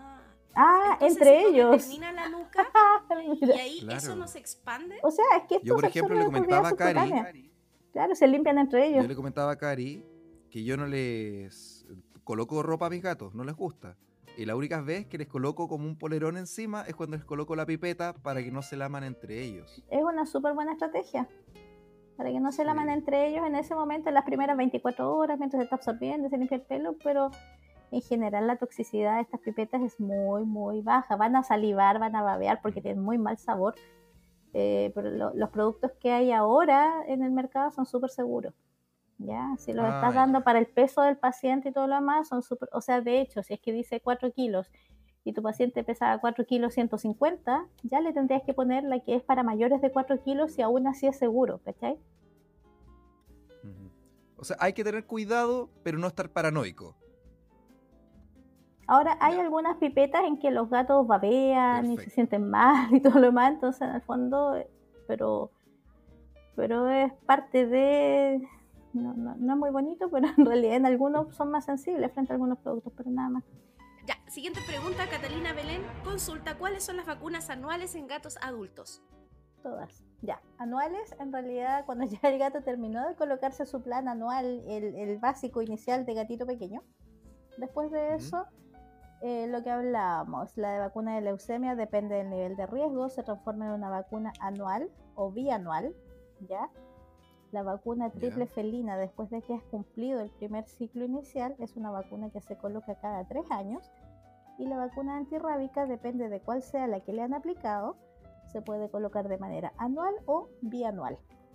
Ah, Entonces, entre si tú ellos. determinas la nuca y Mira. ahí Claro. eso no se expande. O sea, es que esto Yo, por se ejemplo, absorbe le por vía comentaba a Cari, subcutánea. Claro, se limpian entre ellos. yo le comentaba a Cari que yo no les coloco ropa a mis gatos, no les gusta. Y la única vez que les coloco como un polerón encima es cuando les coloco la pipeta para que no se laman entre ellos. Es una súper buena estrategia. Para que no se Sí. laman entre ellos en ese momento, en las primeras veinticuatro horas, mientras se está absorbiendo, se limpia el pelo, pero en general la toxicidad de estas pipetas es muy, muy baja. Van a salivar, van a babear porque tienen muy mal sabor. Eh, pero lo- los productos que hay ahora en el mercado son súper seguros. ¿Ya? Si los Ah, estás ya. dando para el peso del paciente y todo lo demás, son súper. O sea, de hecho, si es que dice cuatro kilos y tu paciente pesa cuatro kilos ciento cincuenta, ya le tendrías que poner la que es para mayores de cuatro kilos y aún así es seguro, ¿cachai? Ujú. O sea, hay que tener cuidado, pero no estar paranoico. Ahora, hay Ya. algunas pipetas en que los gatos babean y se Perfecto. sienten mal y todo lo demás, entonces en el fondo, eh, pero, pero es parte de... No, no, no es muy bonito, pero en realidad en algunos son más sensibles frente a algunos productos, pero nada más. Ya, siguiente pregunta, Catalina Belén consulta cuáles son las vacunas anuales en gatos adultos. Todas. Ya, anuales, en realidad cuando ya el gato terminó de colocarse su plan anual, el, el básico inicial de gatito pequeño, después de Ujú. eso, eh, lo que hablábamos, la de vacuna de leucemia depende del nivel de riesgo, se transforma en una vacuna anual o bianual, ¿ya? La vacuna triple Ya. felina, después de que has cumplido el primer ciclo inicial, es una vacuna que se coloca cada tres años. Y la vacuna antirrábica, depende de cuál sea la que le han aplicado, se puede colocar de manera anual o bianual.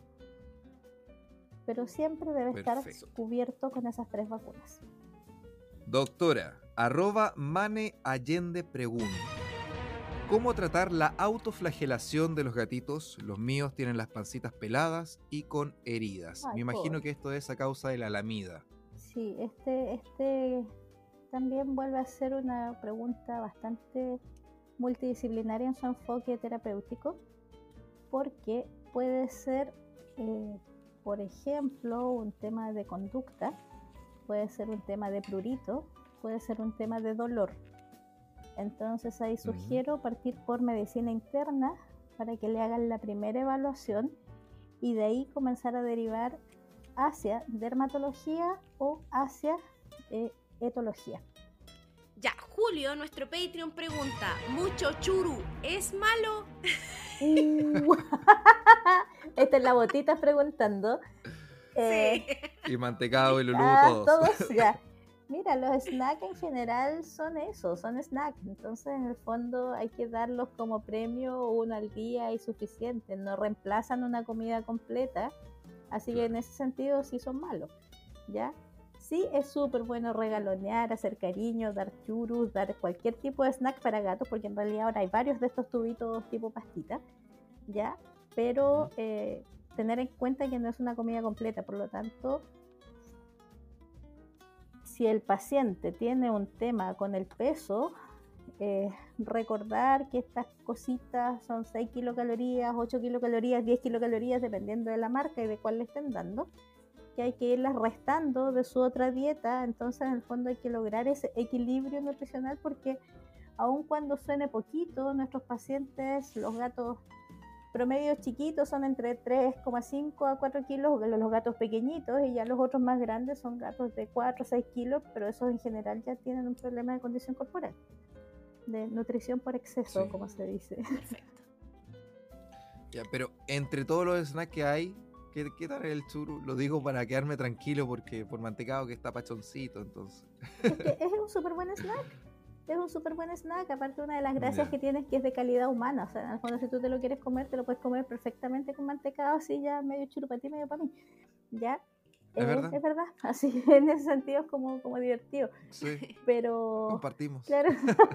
Pero siempre debe Perfecto. estar cubierto con esas tres vacunas. Doctora, arroba Mane Allende pregunta: ¿cómo tratar la autoflagelación de los gatitos? Los míos tienen las pancitas peladas y con heridas. Ay, Me imagino pobre. que esto es a causa de la lamida. Sí, este, este también vuelve a ser una pregunta bastante multidisciplinaria en su enfoque terapéutico, porque puede ser, eh, por ejemplo, un tema de conducta, puede ser un tema de prurito, puede ser un tema de dolor. Entonces ahí sugiero partir por medicina interna para que le hagan la primera evaluación y de ahí comenzar a derivar hacia dermatología o hacia eh, etología. Ya, Julio, nuestro Patreon pregunta, ¿mucho churu es malo? Uh, Esta es la botita preguntando. Eh, Y mantecado y lulú, ah, todos. todos ya. Mira, los snacks en general son eso, son snacks. Entonces, en el fondo hay que darlos como premio uno al día y suficiente. No reemplazan una comida completa. Así que en ese sentido sí son malos. ¿Ya? Sí es súper bueno regalonear, hacer cariño, dar churros, dar cualquier tipo de snack para gatos, porque en realidad ahora hay varios de estos tubitos tipo pastita. ¿Ya? Pero eh, tener en cuenta que no es una comida completa, por lo tanto, si el paciente tiene un tema con el peso, eh, recordar que estas cositas son seis kilocalorías, ocho kilocalorías, diez kilocalorías, dependiendo de la marca y de cuál le estén dando, que hay que irlas restando de su otra dieta. Entonces en el fondo hay que lograr ese equilibrio nutricional, porque aun cuando suene poquito, nuestros pacientes, los gatos promedios chiquitos son entre tres coma cinco a cuatro kilos, los gatos pequeñitos, y ya los otros más grandes son gatos de cuatro a seis kilos, pero esos en general ya tienen un problema de condición corporal, de nutrición por exceso, Sí. como se dice. Perfecto. Ya, pero entre todos los snacks que hay, ¿qué, qué tal el churu? Lo digo para quedarme tranquilo porque por mantecado que está pachoncito, entonces. Es que es un súper buen snack. Es un súper buen snack. Aparte, una de las gracias Ya. que tiene es que es de calidad humana. O sea, en el fondo, si tú te lo quieres comer, te lo puedes comer perfectamente con mantecado, así ya medio churu para ti, medio para mí. ¿Ya? ¿Es Eh, verdad? Es verdad. Así, en ese sentido es como, como divertido. Sí, Pero, compartimos. claro.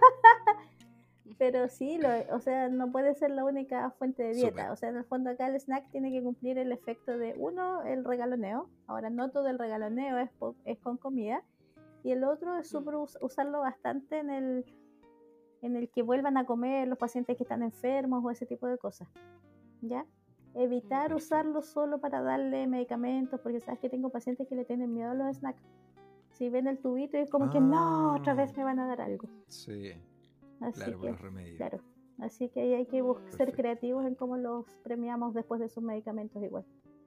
Pero sí, lo, o sea, no puede ser la única fuente de dieta. Súper. O sea, en el fondo acá el snack tiene que cumplir el efecto de, uno, el regaloneo. Ahora, no todo el regaloneo es, po- es con comida. Y el otro es súper us- usarlo bastante en el, en el que vuelvan a comer los pacientes que están enfermos o ese tipo de cosas. ¿Ya? Evitar Perfecto. usarlo solo para darle medicamentos, porque sabes que tengo pacientes que le tienen miedo a los snacks. Si ven el tubito y es como que no, otra Ah. vez me van a dar algo. Sí. Así Claro, por que, los remedios. claro. Así que ahí hay que bus- ser Perfecto. creativos en cómo los premiamos después de sus medicamentos igual.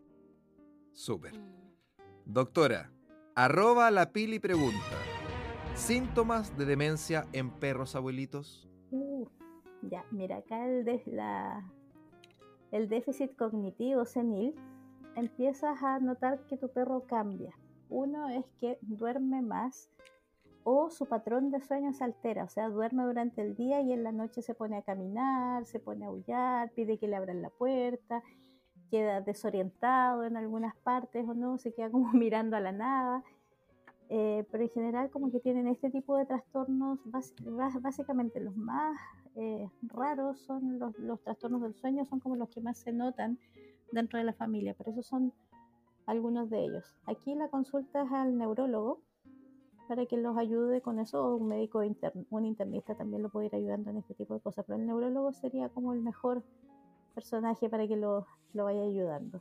Súper. Mm. Doctora, arroba la Pili pregunta. ¿Síntomas de demencia en perros abuelitos? Uh, ya, mira, acá el, de, la, el déficit cognitivo senil, empiezas a notar que tu perro cambia. Uno es que duerme más o su patrón de sueño se altera, o sea, duerme durante el día y en la noche se pone a caminar, se pone a aullar, pide que le abran la puerta, queda desorientado en algunas partes o no, se queda como mirando a la nada. Eh, pero en general como que tienen este tipo de trastornos, bas- bas- básicamente los más eh, raros son los, los trastornos del sueño, son como los que más se notan dentro de la familia, pero esos son algunos de ellos. Aquí la consulta es al neurólogo para que los ayude con eso, o un médico interno, un internista también lo puede ir ayudando en este tipo de cosas, pero el neurólogo sería como el mejor personaje para que lo, lo vaya ayudando.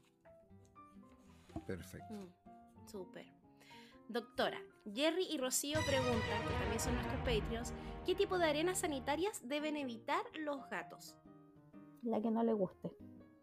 Perfecto. Mm, súper. Doctora, Jerry y Rocío preguntan, que también son nuestros Patreons, ¿qué tipo de arenas sanitarias deben evitar los gatos? La que no le guste.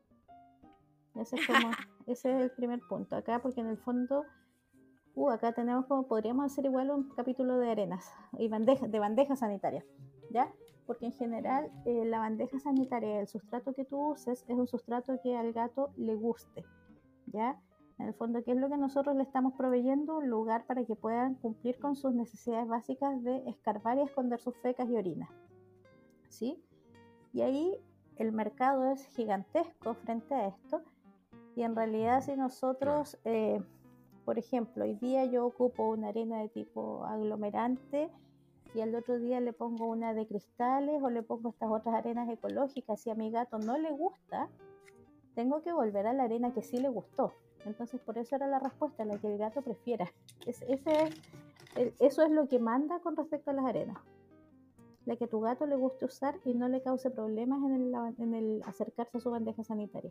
Ese es, como, ese es el primer punto acá, porque en el fondo, uh, acá tenemos como, podríamos hacer igual un capítulo de arenas y bandeja, de bandejas sanitarias, ¿ya? Porque en general eh, la bandeja sanitaria, el sustrato que tú uses, es un sustrato que al gato le guste, ¿ya? En el fondo, ¿qué es lo que nosotros le estamos proveyendo? Un lugar para que puedan cumplir con sus necesidades básicas de escarbar y esconder sus fecas y orinas, ¿sí? Y ahí el mercado es gigantesco frente a esto. Y en realidad si nosotros, eh, por ejemplo, hoy día yo ocupo una arena de tipo aglomerante y al otro día le pongo una de cristales o le pongo estas otras arenas ecológicas, si a mi gato no le gusta, tengo que volver a la arena que sí le gustó. Entonces por eso era la respuesta, la que el gato prefiera. Es, ese es, el, eso es lo que manda con respecto a las arenas. La que tu gato le guste usar y no le cause problemas en el, en el acercarse a su bandeja sanitaria.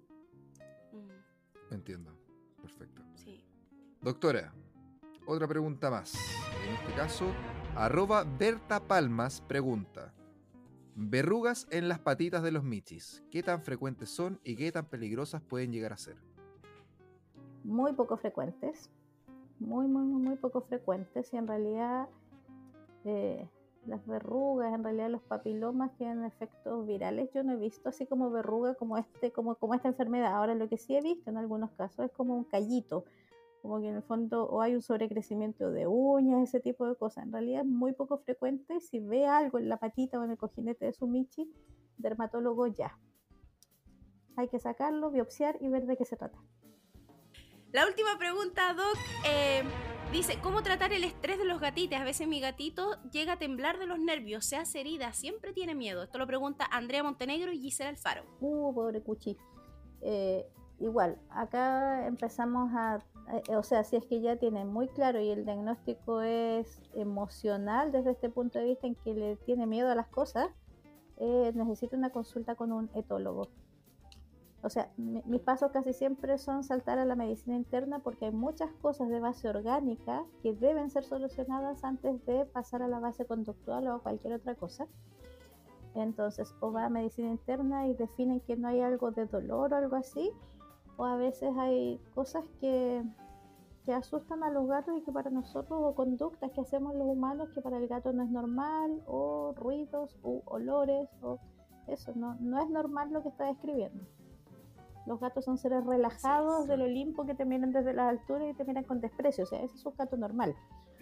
Entiendo. Perfecto. Sí. Doctora, otra pregunta más. En este caso, arroba Berta Palmas pregunta. Verrugas en las patitas de los michis. ¿Qué tan frecuentes son y qué tan peligrosas pueden llegar a ser? Muy poco frecuentes. Muy, muy, muy poco frecuentes. Y en realidad eh, las verrugas, en realidad los papilomas tienen efectos virales. Yo no he visto así como verruga como, este, como, como esta enfermedad. Ahora lo que sí he visto en algunos casos es como un callito. Como que en el fondo o hay un sobrecrecimiento de uñas, ese tipo de cosas. En realidad es muy poco frecuente. Si ve algo en la patita o en el cojinete de su michi, dermatólogo ya. Hay que sacarlo, biopsiar y ver de qué se trata. La última pregunta, Doc, eh, dice, ¿cómo tratar el estrés de los gatitos? A veces mi gatito llega a temblar de los nervios, se hace herida, siempre tiene miedo. Esto lo pregunta Andrea Montenegro y Gisela Alfaro. Uh, pobre cuchi. Eh, igual, acá empezamos a, eh, o sea, si es que ya tiene muy claro y el diagnóstico es emocional desde este punto de vista en que le tiene miedo a las cosas, eh, necesita una consulta con un etólogo. O sea, mi, mis pasos casi siempre son saltar a la medicina interna porque hay muchas cosas de base orgánica que deben ser solucionadas antes de pasar a la base conductual o a cualquier otra cosa. Entonces, o va a medicina interna y definen que no hay algo de dolor o algo así, o a veces hay cosas que, que asustan a los gatos y que para nosotros, o conductas que hacemos los humanos que para el gato no es normal, o ruidos, o olores, o eso, no, no es normal lo que está describiendo. Los gatos son seres relajados sí, sí. del Olimpo que te miran desde las alturas y te miran con desprecio, o sea, ese es un gato normal.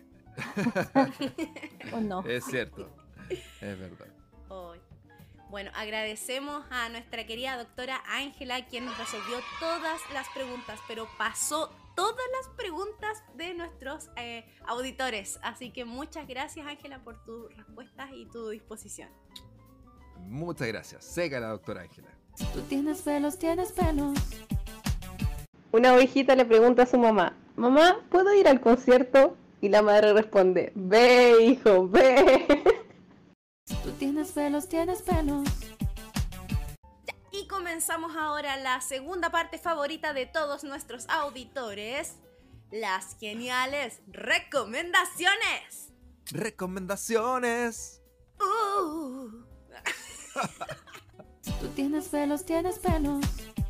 ¿O no? Es cierto, es verdad. Oh. Bueno, agradecemos a nuestra querida doctora Ángela, quien nos resolvió todas las preguntas, pero pasó todas las preguntas de nuestros eh, auditores. Así que muchas gracias, Ángela, por tus respuestas y tu disposición. Muchas gracias. Seca la doctora Ángela. Si tú tienes pelos, tienes pelos. Una ovejita le pregunta a su mamá, mamá, ¿puedo ir al concierto? Y la madre responde, ve, hijo, ve. Si tú tienes pelos, tienes pelos. Ya, y comenzamos ahora la segunda parte favorita de todos nuestros auditores, las geniales recomendaciones. Recomendaciones. Uh. Tú tienes pelos, tienes pelos.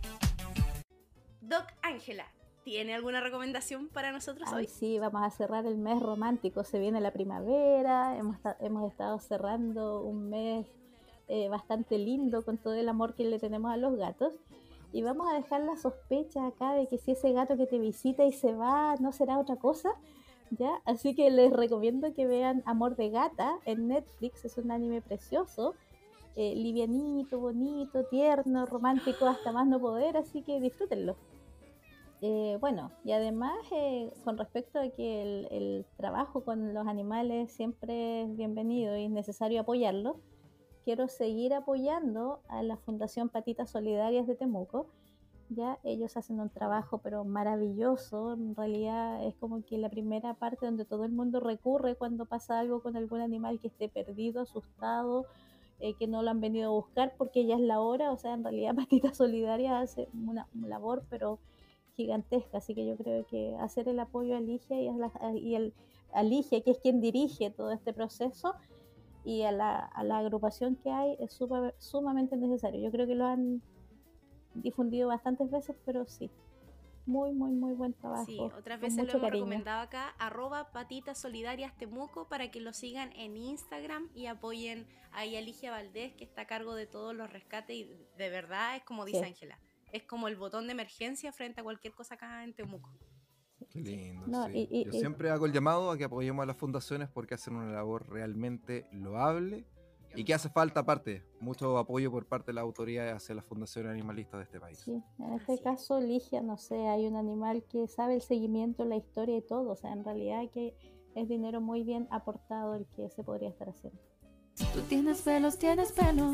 Doc Ángela, ¿tiene alguna recomendación para nosotros Ay, hoy? sí, vamos a cerrar el mes romántico. Se viene la primavera. Hemos, hemos estado cerrando un mes eh, bastante lindo con todo el amor que le tenemos a los gatos. Y vamos a dejar la sospecha acá de que si ese gato que te visita y se va no será otra cosa, ¿ya? Así que les recomiendo que vean Amor de Gata en Netflix. Es un anime precioso, eh, livianito, bonito, tierno, romántico hasta más no poder, así que disfrútenlo. Eh, bueno, y además eh, con respecto a que el, el trabajo con los animales siempre es bienvenido y es necesario apoyarlo, quiero seguir apoyando a la Fundación Patitas Solidarias de Temuco. Ya ellos hacen un trabajo pero maravilloso. En realidad es como que la primera parte donde todo el mundo recurre cuando pasa algo con algún animal que esté perdido, asustado, eh, que no lo han venido a buscar porque ya es la hora. O sea, en realidad Patitas Solidarias hace una, una labor pero gigantesca, así que yo creo que hacer el apoyo a Ligia y, a la, y el, a Ligia, que es quien dirige todo este proceso, y a la, a la agrupación que hay es super, sumamente necesario. Yo creo que lo han difundido bastantes veces, pero sí, muy, muy, muy buen trabajo. Sí, otras veces lo hemos recomendado acá, arroba Patitas Solidarias Temuco, para que lo sigan en Instagram y apoyen ahí a Ligia Valdés, que está a cargo de todos los rescates, y de verdad es como dice Ángela. Sí. Es como el botón de emergencia frente a cualquier cosa acá en Temuco. Qué lindo, no, sí. y, y, Yo y, siempre hago el llamado a que apoyemos a las fundaciones porque hacen una labor realmente loable y que hace falta, aparte, mucho apoyo por parte de las autoridades hacia las fundaciones animalistas de este país. Sí, en este Así caso, es. Ligia, no sé, hay un animal que sabe el seguimiento, la historia y todo. O sea, en realidad que es dinero muy bien aportado el que se podría estar haciendo. Tú tienes pelos, tienes pelos.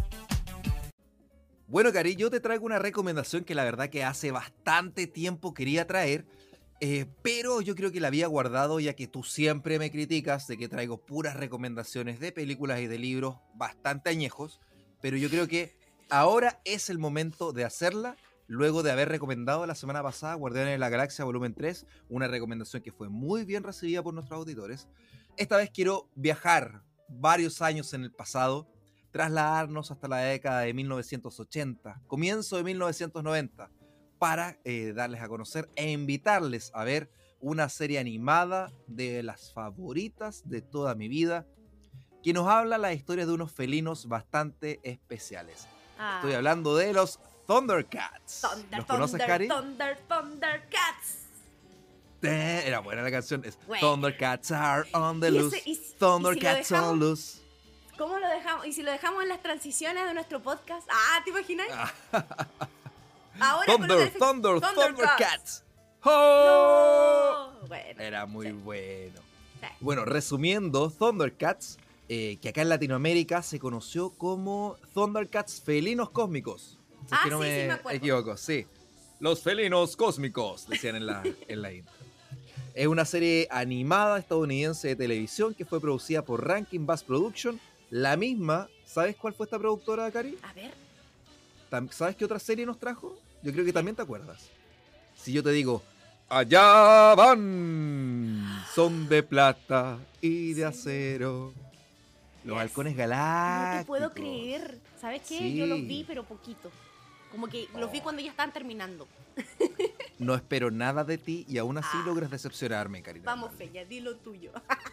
Bueno, Cari, yo te traigo una recomendación que la verdad que hace bastante tiempo quería traer, eh, pero yo creo que la había guardado ya que tú siempre me criticas de que traigo puras recomendaciones de películas y de libros bastante añejos, pero yo creo que ahora es el momento de hacerla, luego de haber recomendado la semana pasada Guardianes de la Galaxia volumen tres, una recomendación que fue muy bien recibida por nuestros auditores. Esta vez quiero viajar varios años en el pasado, trasladarnos hasta la década de mil novecientos ochenta, comienzo de mil novecientos noventa, para eh, darles a conocer e invitarles a ver una serie animada de las favoritas de toda mi vida, que nos habla la historia de unos felinos bastante especiales. Ah. Estoy hablando de los Thundercats. Thunder, ¿Los conoces, Thunder, Cari? Thunder, Thundercats. Era buena la canción. Es Thundercats are on the loose. Y Thundercats si on loose. ¿Cómo lo dejamos? ¿Y si lo dejamos en las transiciones de nuestro podcast? Ah, ¿te imaginas? Ahora Thunder, con Thunder, Thundercats. Thundercats. ¡Oh! No. Bueno, Era muy sí. bueno. Sí. Bueno, resumiendo, Thundercats, eh, que acá en Latinoamérica se conoció como Thundercats felinos cósmicos. Si ah, es que no sí, me, sí, me acuerdo. equivoco, sí. Los felinos cósmicos, decían en la, en la intro. Es una serie animada estadounidense de televisión que fue producida por Rankin Bass Production. La misma, ¿sabes cuál fue esta productora, Cari? A ver. ¿Sabes qué otra serie nos trajo? Yo creo que también te acuerdas. Si yo te digo, allá van, son de plata y de acero. Los yes. halcones galácticos. No te puedo creer. ¿Sabes qué? Sí. Yo los vi, pero poquito. Como que los vi cuando ya estaban terminando. No espero nada de ti y aún así ah. logras decepcionarme, Karina. Vamos, Feña, di lo tuyo.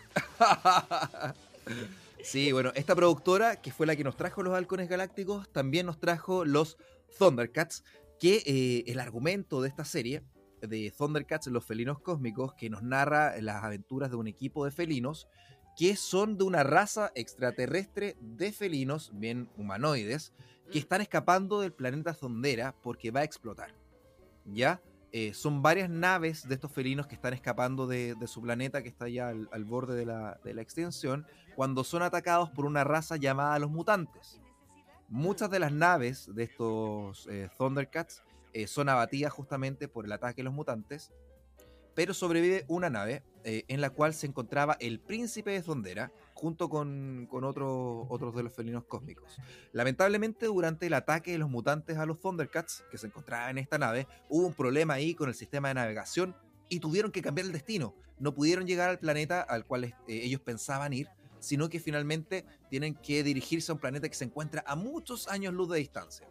Sí, bueno, esta productora, que fue la que nos trajo los halcones galácticos, también nos trajo los Thundercats, que eh, el argumento de esta serie, de Thundercats, los felinos cósmicos, que nos narra las aventuras de un equipo de felinos, que son de una raza extraterrestre de felinos, bien humanoides, que están escapando del planeta Thundera porque va a explotar. ¿Ya? Eh, son varias naves de estos felinos que están escapando de, de su planeta, que está ya al, al borde de la, de la extinción, cuando son atacados por una raza llamada los mutantes. Muchas de las naves de estos eh, Thundercats eh, son abatidas justamente por el ataque de los mutantes, pero sobrevive una nave eh, en la cual se encontraba el príncipe de Thundera junto con, con otro, otros de los felinos cósmicos. Lamentablemente, durante el ataque de los mutantes a los Thundercats, que se encontraban en esta nave, hubo un problema ahí con el sistema de navegación y tuvieron que cambiar el destino. No pudieron llegar al planeta al cual eh, ellos pensaban ir, sino que finalmente tienen que dirigirse a un planeta que se encuentra a muchos años luz de distancia.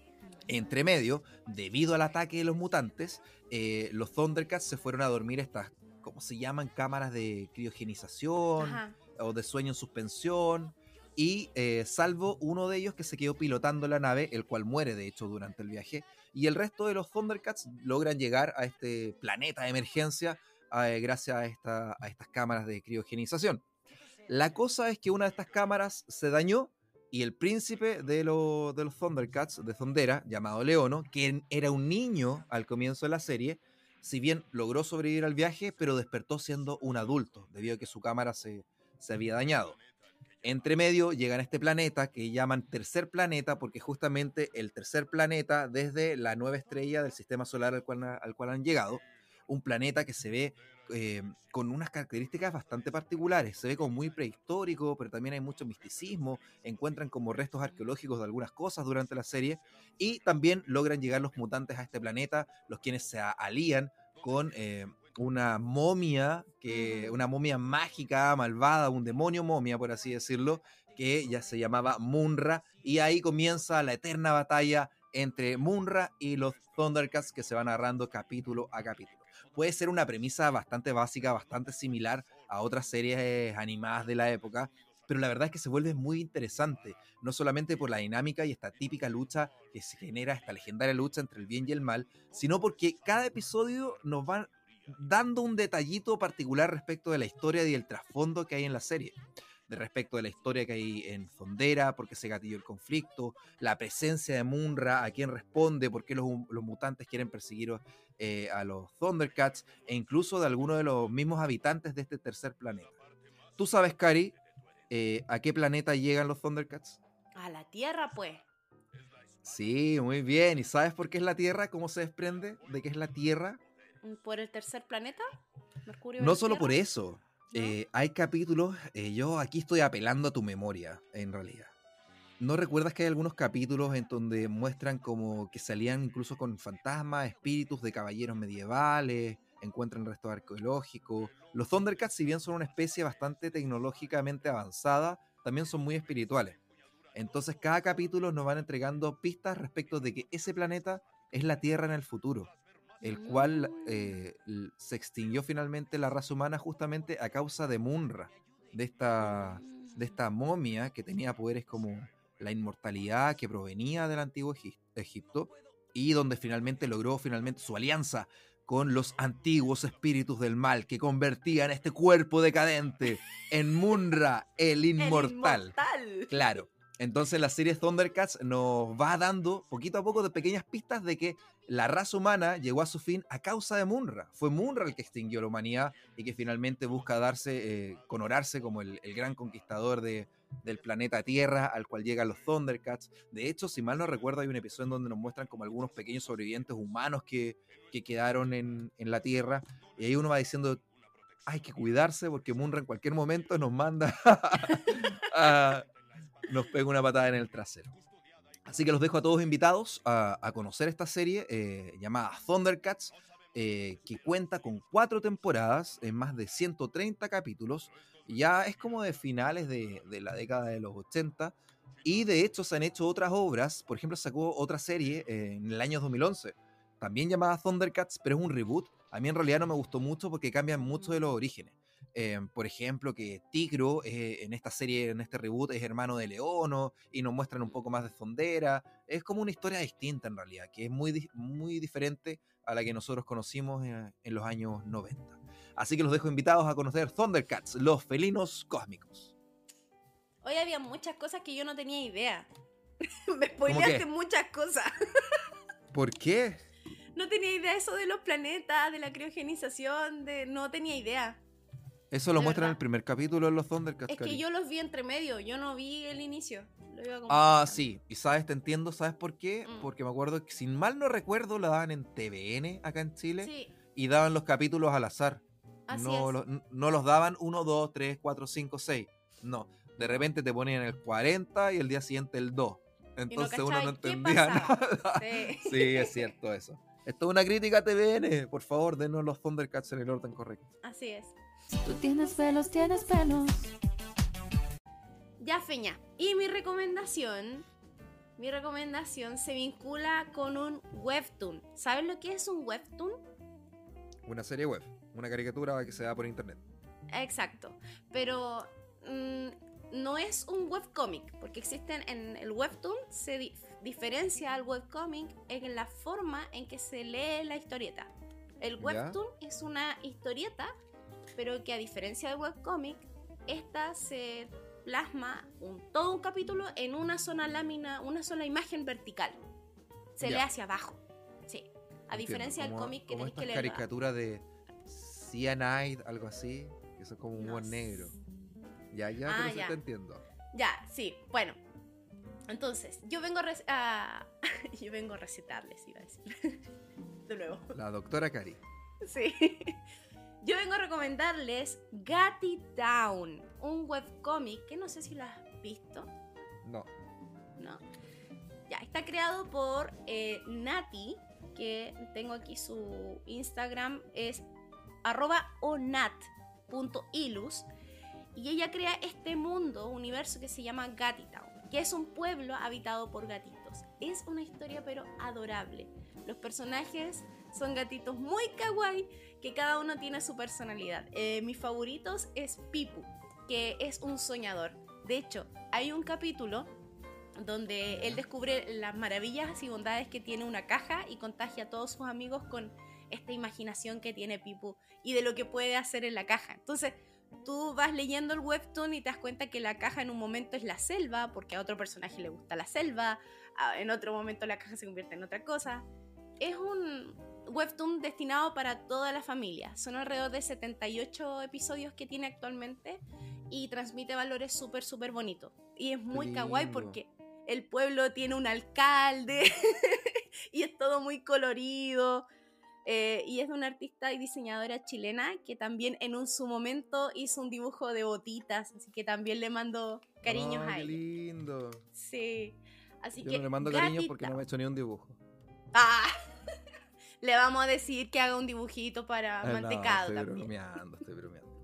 Entre medio, debido al ataque de los mutantes, eh, los Thundercats se fueron a dormir a estas, ¿cómo se llaman? Cámaras de criogenización. Ajá. O de sueño en suspensión. Y eh, salvo uno de ellos que se quedó pilotando la nave, el cual muere de hecho durante el viaje, y el resto de los Thundercats logran llegar a este planeta de emergencia eh, gracias a, esta, a estas cámaras de criogenización. La cosa es que una de estas cámaras se dañó y el príncipe de, lo, de los Thundercats, de Thundera, llamado Leono, que era un niño al comienzo de la serie, si bien logró sobrevivir al viaje, pero despertó siendo un adulto, debido a que su cámara se, se había dañado. Entre medio llegan a este planeta que llaman tercer planeta, porque justamente el tercer planeta desde la nueva estrella del sistema solar al cual, al cual han llegado, un planeta que se ve eh, con unas características bastante particulares, se ve como muy prehistórico, pero también hay mucho misticismo, encuentran como restos arqueológicos de algunas cosas durante la serie, y también logran llegar los mutantes a este planeta, los quienes se alían con eh, una momia, que, una momia mágica, malvada, un demonio momia, por así decirlo, que ya se llamaba Munra, y ahí comienza la eterna batalla entre Munra y los Thundercats que se van narrando capítulo a capítulo. Puede ser una premisa bastante básica, bastante similar a otras series animadas de la época, pero la verdad es que se vuelve muy interesante, no solamente por la dinámica y esta típica lucha que se genera, esta legendaria lucha entre el bien y el mal, sino porque cada episodio nos va dando un detallito particular respecto de la historia y el trasfondo que hay en la serie. De respecto de la historia que hay en Thundera, por qué se gatilló el conflicto, la presencia de Munra, a quién responde, por qué los, los mutantes quieren perseguir eh, a los Thundercats, e incluso de algunos de los mismos habitantes de este tercer planeta. ¿Tú sabes, Cari, eh, a qué planeta llegan los Thundercats? A la Tierra, pues. Sí, muy bien. ¿Y sabes por qué es la Tierra? ¿Cómo se desprende de qué es la Tierra? ¿Por el tercer planeta? Mercurio. No solo por eso. ¿No? Eh, hay capítulos, eh, yo aquí estoy apelando a tu memoria, en realidad. ¿No recuerdas que hay algunos capítulos en donde muestran como que salían incluso con fantasmas, espíritus de caballeros medievales, encuentran restos arqueológicos? Los Thundercats, si bien son una especie bastante tecnológicamente avanzada, también son muy espirituales. Entonces cada capítulo nos van entregando pistas respecto de que ese planeta es la Tierra en el futuro, el cual eh, se extinguió finalmente la raza humana justamente a causa de Munra, de esta, de esta momia que tenía poderes como la inmortalidad que provenía del antiguo Egipto, y donde finalmente logró finalmente su alianza con los antiguos espíritus del mal que convertían este cuerpo decadente en Munra, el inmortal. El inmortal. Claro. Entonces la serie Thundercats nos va dando poquito a poco de pequeñas pistas de que la raza humana llegó a su fin a causa de Munra. Fue Munra el que extinguió la humanidad y que finalmente busca darse, eh, coronarse como el, el gran conquistador de, del planeta Tierra, al cual llegan los Thundercats. De hecho, si mal no recuerdo, hay un episodio en donde nos muestran como algunos pequeños sobrevivientes humanos que, que quedaron en, en la Tierra, y ahí uno va diciendo, hay que cuidarse porque Munra en cualquier momento nos manda a... nos pega una patada en el trasero. Así que los dejo a todos invitados a, a conocer esta serie eh, llamada Thundercats, eh, que cuenta con cuatro temporadas en más de ciento treinta capítulos. Ya es como de finales de, de la década de los ochenta, y de hecho se han hecho otras obras. Por ejemplo, sacó otra serie eh, en el año dos mil once, también llamada Thundercats, pero es un reboot. A mí en realidad no me gustó mucho porque cambian mucho de los orígenes. Eh, por ejemplo, que Tigro eh, en esta serie, en este reboot, es hermano de Leono, y nos muestran un poco más de Thundera. Es como una historia distinta en realidad, que es muy, muy diferente a la que nosotros conocimos en, en los años noventa. Así que los dejo invitados a conocer Thundercats, los felinos cósmicos. Hoy había muchas cosas que yo no tenía idea. Me spoileaste muchas cosas. ¿Por qué? No tenía idea eso de los planetas, de la criogenización, de... no tenía idea. Eso lo muestran en el primer capítulo de los Thundercats. Es que cariño. yo los vi entre medio, yo no vi el inicio. Lo iba ah, sí. Y sabes, te entiendo, ¿sabes por qué? Mm. Porque me acuerdo que, sin mal no recuerdo, la daban en T V N acá en Chile. Sí. Y daban los capítulos al azar. Así no, es. lo, no los daban uno, dos, tres, cuatro, cinco, seis. No. De repente te ponían el cuarenta y el día siguiente el dos. Entonces no uno no ¿qué entendía pasaba? nada. Sí. Sí, es cierto eso. Esto es una crítica a T V N. Por favor, denos los Thundercats en el orden correcto. Así es. Tú tienes pelos, tienes pelos. Ya, Feña. Y mi recomendación, mi recomendación se vincula con un webtoon. ¿Sabes lo que es un webtoon? Una serie web, una caricatura que se da por internet. Exacto. Pero mmm, no es un webcómic, porque existen en el webtoon, se di- diferencia al webcómic en la forma en que se lee la historieta. El webtoon ¿Ya? es una historieta, pero que a diferencia del webcómic, esta se plasma un, todo un capítulo en una sola lámina, una sola imagen vertical. Se Ya. lee hacia abajo. Sí. A Entiendo, diferencia del como- cómic que como tenéis que estas leer. caricaturas de Cyanide, algo así, que son como un No humor sé. negro. Ya, ya, Ah, pero sí ya. te entiendo. Ya, sí, bueno. Entonces, yo vengo a, rec- a- yo vengo a recetarles, iba a decir. De nuevo. La doctora Cari. Sí. Yo vengo a recomendarles Gatti Town, un webcómic que no sé si lo has visto. No. No. Ya, está creado por eh, Nati, que tengo aquí su Instagram, es arroba onat punto ilus. Y ella crea este mundo, universo que se llama Gatti Town, que es un pueblo habitado por gatitos. Es una historia pero adorable. Los personajes son gatitos muy kawaii, que cada uno tiene su personalidad. Eh, mis favoritos es Pipu, que es un soñador. De hecho, hay un capítulo donde él descubre las maravillas y bondades que tiene una caja y contagia a todos sus amigos con esta imaginación que tiene Pipu y de lo que puede hacer en la caja. Entonces, tú vas leyendo el webtoon y te das cuenta que la caja en un momento es la selva, porque a otro personaje le gusta la selva, a- en otro momento la caja se convierte en otra cosa. Es un webtoon destinado para toda la familia. Son alrededor de setenta y ocho episodios que tiene actualmente y transmite valores súper, súper bonitos. Y es muy Lindo. kawaii porque el pueblo tiene un alcalde y es todo muy colorido. Eh, y es de una artista y diseñadora chilena que también en un su momento hizo un dibujo de botitas, así que también le mando cariños Ah, a qué ella. lindo. Sí, así Yo que no le mando Gatti cariño porque no Town. me he hecho ni un dibujo. Ah, le vamos a decir que haga un dibujito para Ah, no, mantecado estoy también. bromeando, estoy bromeando.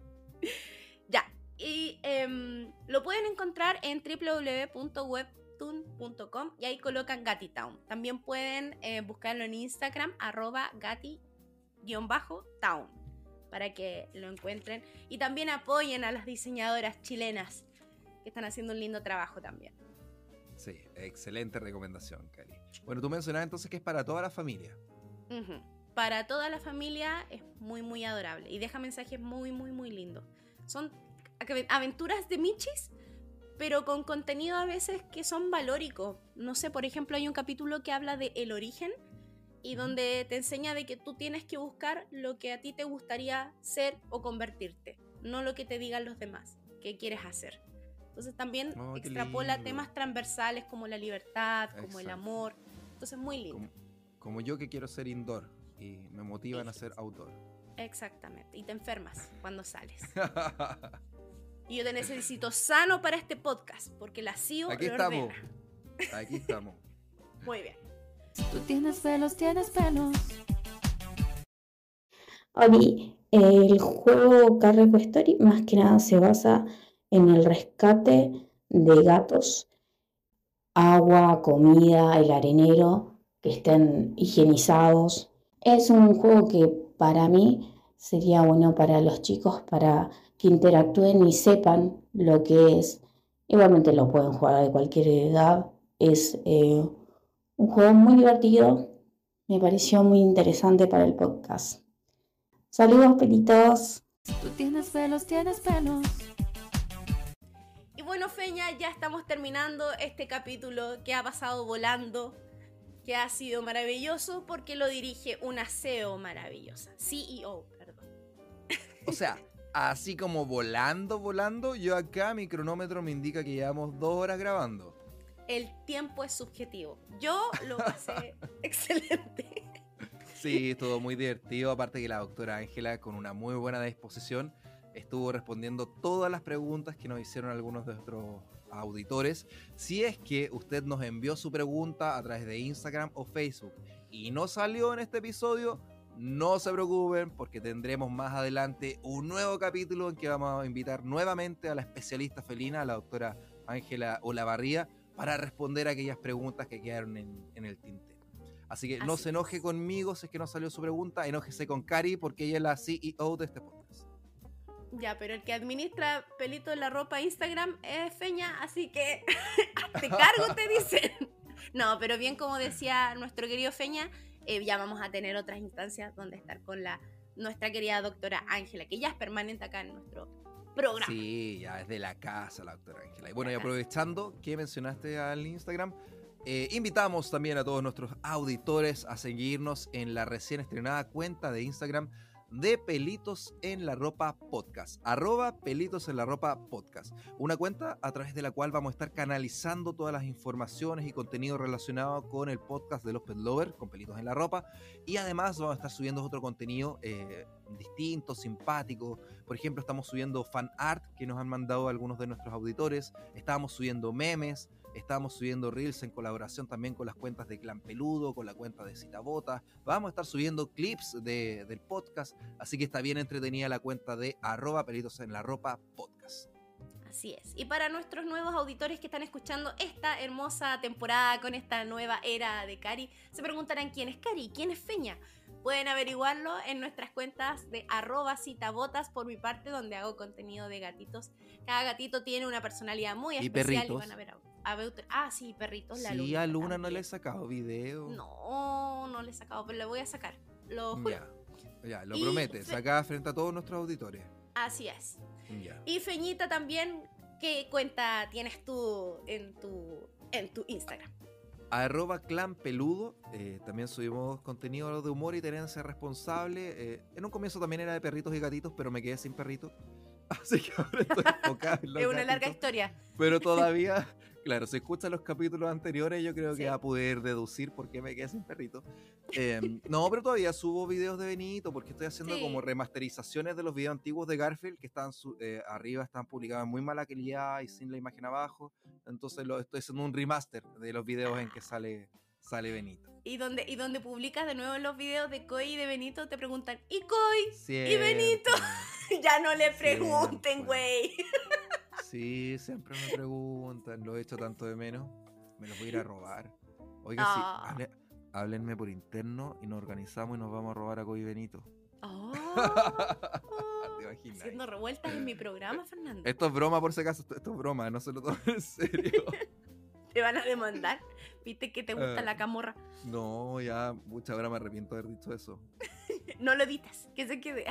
Ya, y em, lo pueden encontrar en w w w punto webtoon punto com y ahí colocan Gatti Town. También pueden eh, buscarlo en Instagram, arroba Gatti-Town, para que lo encuentren. Y también apoyen a las diseñadoras chilenas que están haciendo un lindo trabajo también. Sí, excelente recomendación, Cari. Bueno, tú mencionabas entonces que es para toda la familia. Ujú. Para toda la familia es muy, muy adorable y deja mensajes muy, muy, muy lindos. Son aventuras de michis, pero con contenido a veces que son valóricos. No sé, por ejemplo, hay un capítulo que habla de el origen y donde te enseña de que tú tienes que buscar lo que a ti te gustaría ser o convertirte, no lo que te digan los demás que quieres hacer. Entonces también Oh, qué extrapola lindo. temas transversales como la libertad, como el Exacto. amor. Entonces muy lindo. Como, como yo que quiero ser indoor y me motivan a ser outdoor. Exactamente. Y te enfermas cuando sales. Y yo te necesito sano para este podcast, porque la C I O Aquí lo estamos. ordena. Aquí estamos. Muy bien. Tú tienes pelos, tienes pelos. Oli, el juego Car Repo Story más que nada se basa en el rescate de gatos, agua, comida, el arenero, que estén higienizados. Es un juego que para mí sería bueno para los chicos, para que interactúen y sepan lo que es. Igualmente lo pueden jugar de cualquier edad. Es eh, un juego muy divertido. Me pareció muy interesante para el podcast. Saludos, pelitos. Tú tienes pelos, tienes pelos. Y bueno, Feña, ya estamos terminando este capítulo que ha pasado volando, que ha sido maravilloso porque lo dirige una C E O maravillosa. C E O, perdón. O sea, así como volando, volando, yo acá mi cronómetro me indica que llevamos dos horas grabando. El tiempo es subjetivo. Yo lo pasé excelente. Sí, estuvo muy divertido, aparte que la doctora Ángela, con una muy buena disposición, estuvo respondiendo todas las preguntas que nos hicieron algunos de nuestros auditores. Si es que usted nos envió su pregunta a través de Instagram o Facebook y no salió en este episodio, no se preocupen porque tendremos más adelante un nuevo capítulo en que vamos a invitar nuevamente a la especialista felina, a la doctora Ángela Olavarría, para responder a aquellas preguntas que quedaron en, en el tintero. Así que Así no se enoje es. conmigo si es que no salió su pregunta, enójese con Cari porque ella es la C E O de este podcast. Ya, pero el que administra Pelito en la Ropa Instagram es Feña, así que te cargo, te dicen. No, pero bien, como decía nuestro querido Feña, eh, ya vamos a tener otras instancias donde estar con la nuestra querida doctora Ángela, que ya es permanente acá en nuestro programa. Sí, ya es de la casa la doctora Ángela. Y bueno, y aprovechando que mencionaste al Instagram, eh, invitamos también a todos nuestros auditores a seguirnos en la recién estrenada cuenta de Instagram de Pelitos en la Ropa Podcast, arroba Pelitos en la Ropa Podcast, una cuenta a través de la cual vamos a estar canalizando todas las informaciones y contenido relacionado con el podcast de los Pet Lovers, con Pelitos en la Ropa, y además vamos a estar subiendo otro contenido eh, distinto, simpático. Por ejemplo, estamos subiendo fan art que nos han mandado algunos de nuestros auditores, estamos subiendo memes, estamos subiendo reels en colaboración también con las cuentas de Clan Peludo, con la cuenta de Citabota. Vamos a estar subiendo clips de, del podcast, así que está bien entretenida la cuenta de arroba Pelitos en la Ropa Podcast. Así es. Y para nuestros nuevos auditores que están escuchando esta hermosa temporada con esta nueva era de Cari, se preguntarán quién es Cari, quién es Feña. Pueden averiguarlo en nuestras cuentas de arroba Citabotas por mi parte, donde hago contenido de gatitos. Cada gatito tiene una personalidad muy y especial. Perritos. Y van a ver a ver, ah, sí, perritos. La sí, Luna a Luna también. no le he sacado video. No, no le he sacado, pero le voy a sacar. Lo juro. Ya, ya, lo Y promete. Fe- Saca frente a todos nuestros auditores. Así es. Ya. Y Feñita también, ¿qué cuenta tienes tú en tu, en tu Instagram? Arroba Clan Peludo, eh, también subimos contenido de humor y tenencia responsable. Eh, en un comienzo también era de perritos y gatitos, pero me quedé sin perritos. Así que ahora estoy enfocado en los Es una larga gatitos. historia. Pero todavía, claro, si escuchan los capítulos anteriores, yo creo que Sí. va a poder deducir por qué me quedé sin perrito. Eh, no, pero todavía subo videos de Benito, porque estoy haciendo Sí. como remasterizaciones de los videos antiguos de Garfield, que están su- eh, arriba, están publicados en muy mala calidad y sin la imagen abajo. Entonces lo, estoy haciendo un remaster de los videos en que sale, sale Benito. Y donde, y donde publicas de nuevo los videos de Coy y de Benito, te preguntan, ¿y Coy? Siempre, ¿Y Benito? Ya no le pregunten, Siempre. güey. Sí, siempre me preguntan, lo he hecho tanto de menos. Me los voy a ir a robar. Oiga, Ah. sí, hable- háblenme por interno y nos organizamos y nos vamos a robar a Coy y Benito. Oh, ¿Te imaginas? haciendo revueltas en mi programa, Fernando. Esto es broma por si acaso, esto, esto es broma, no se lo tomen en serio. Te van a demandar. Viste que te gusta Ah. la camorra. No, ya, mucha hora me arrepiento de haber dicho eso. No lo editas, que se quede.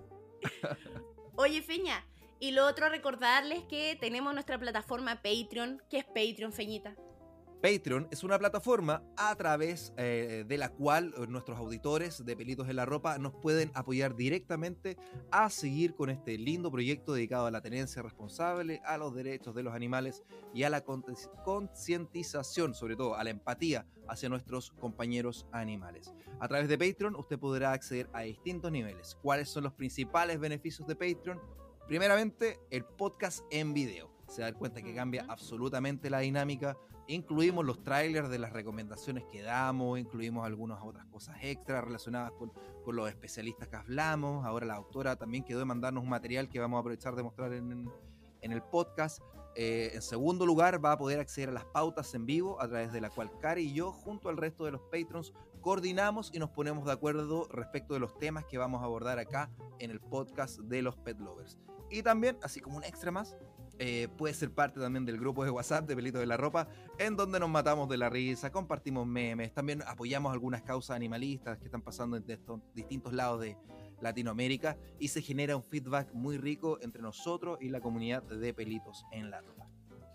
Oye, Feña, y lo otro, recordarles que tenemos nuestra plataforma Patreon. ¿Qué es Patreon, Feñita? Patreon es una plataforma a través eh, de la cual eh, nuestros auditores de Pelitos en la Ropa nos pueden apoyar directamente a seguir con este lindo proyecto dedicado a la tenencia responsable, a los derechos de los animales y a la con- concientización, sobre todo a la empatía hacia nuestros compañeros animales. A través de Patreon usted podrá acceder a distintos niveles. ¿Cuáles son los principales beneficios de Patreon? Primeramente, el podcast en video. Se da cuenta que cambia Ujú. absolutamente la dinámica. Incluimos los trailers de las recomendaciones que damos, incluimos algunas otras cosas extras relacionadas con, con los especialistas que hablamos. Ahora la doctora también quedó de mandarnos un material que vamos a aprovechar de mostrar en, en el podcast. Eh, en segundo lugar, va a poder acceder a las pautas en vivo, a través de la cual Cari y yo, junto al resto de los patrons, coordinamos y nos ponemos de acuerdo respecto de los temas que vamos a abordar acá en el podcast de los Pet Lovers. Y también, así como un extra más, Eh, puede ser parte también del grupo de WhatsApp de Pelitos de la Ropa, en donde nos matamos de la risa, compartimos memes, también apoyamos algunas causas animalistas que están pasando en estos distintos lados de Latinoamérica y se genera un feedback muy rico entre nosotros y la comunidad de Pelitos en la Ropa.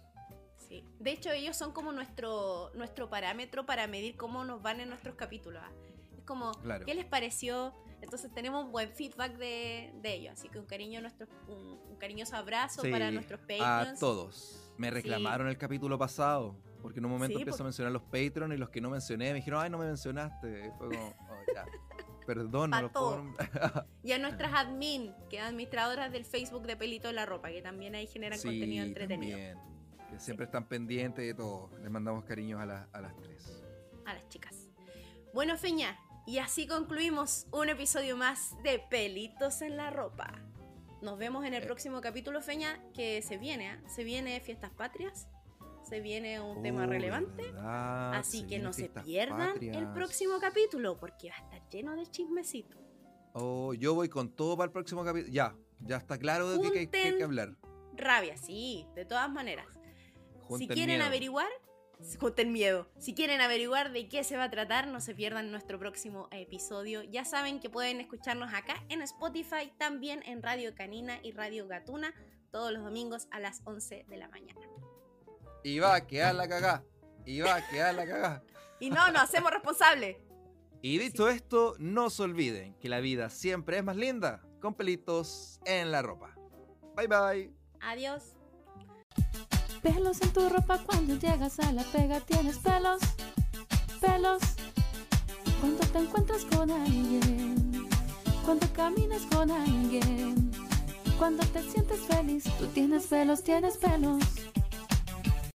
Sí. De hecho, ellos son como nuestro, nuestro parámetro para medir cómo nos van en nuestros capítulos. ¿ah? Es como, Claro. ¿qué les pareció? Entonces tenemos un buen feedback de, de ellos. Así que un, cariño nuestro, un, un cariñoso abrazo Sí, para nuestros a Patreons. todos. Me reclamaron el capítulo pasado, porque en un momento Sí, empezó por- a mencionar los Patreons y los que no mencioné me dijeron, ay, no me mencionaste. Y fue como, oh, ya. Perdón, no Pa' los puedo todo. nombrar. Y a nuestras admin, que administradoras del Facebook de Pelito de la Ropa, que también ahí generan contenido entretenido. También, que siempre están pendientes de todo. Les mandamos cariños a, la- a las tres. A las chicas. Bueno, Feña, y así concluimos un episodio más de Pelitos en la Ropa. Nos vemos en el Eh. próximo capítulo, Feña, que se viene, ¿eh? Se viene Fiestas Patrias, se viene un tema Oh, relevante, verdad, así se que vienen no se fiestas pierdan el patrias. próximo capítulo, porque va a estar lleno de chismecito. Oh, yo voy con todo para el próximo capítulo. Ya, ya está claro de qué que, que hay que hablar. Rabia, sí, de todas maneras. Junten si quieren miedo. averiguar, junten miedo. Si quieren averiguar de qué se va a tratar, no se pierdan nuestro próximo episodio. Ya saben que pueden escucharnos acá en Spotify, también en Radio Canina y Radio Gatuna, todos los domingos a las once de la mañana. Y va a quedar la cagá. Y va a quedar la cagá. Y no, nos hacemos responsables. Y dicho esto, no se olviden que la vida siempre es más linda con pelitos en la ropa. Bye bye. Adiós. Pelos en tu ropa cuando llegas a la pega, tienes pelos, pelos. Cuando te encuentras con alguien, cuando caminas con alguien, cuando te sientes feliz, tú tienes pelos, tienes pelos.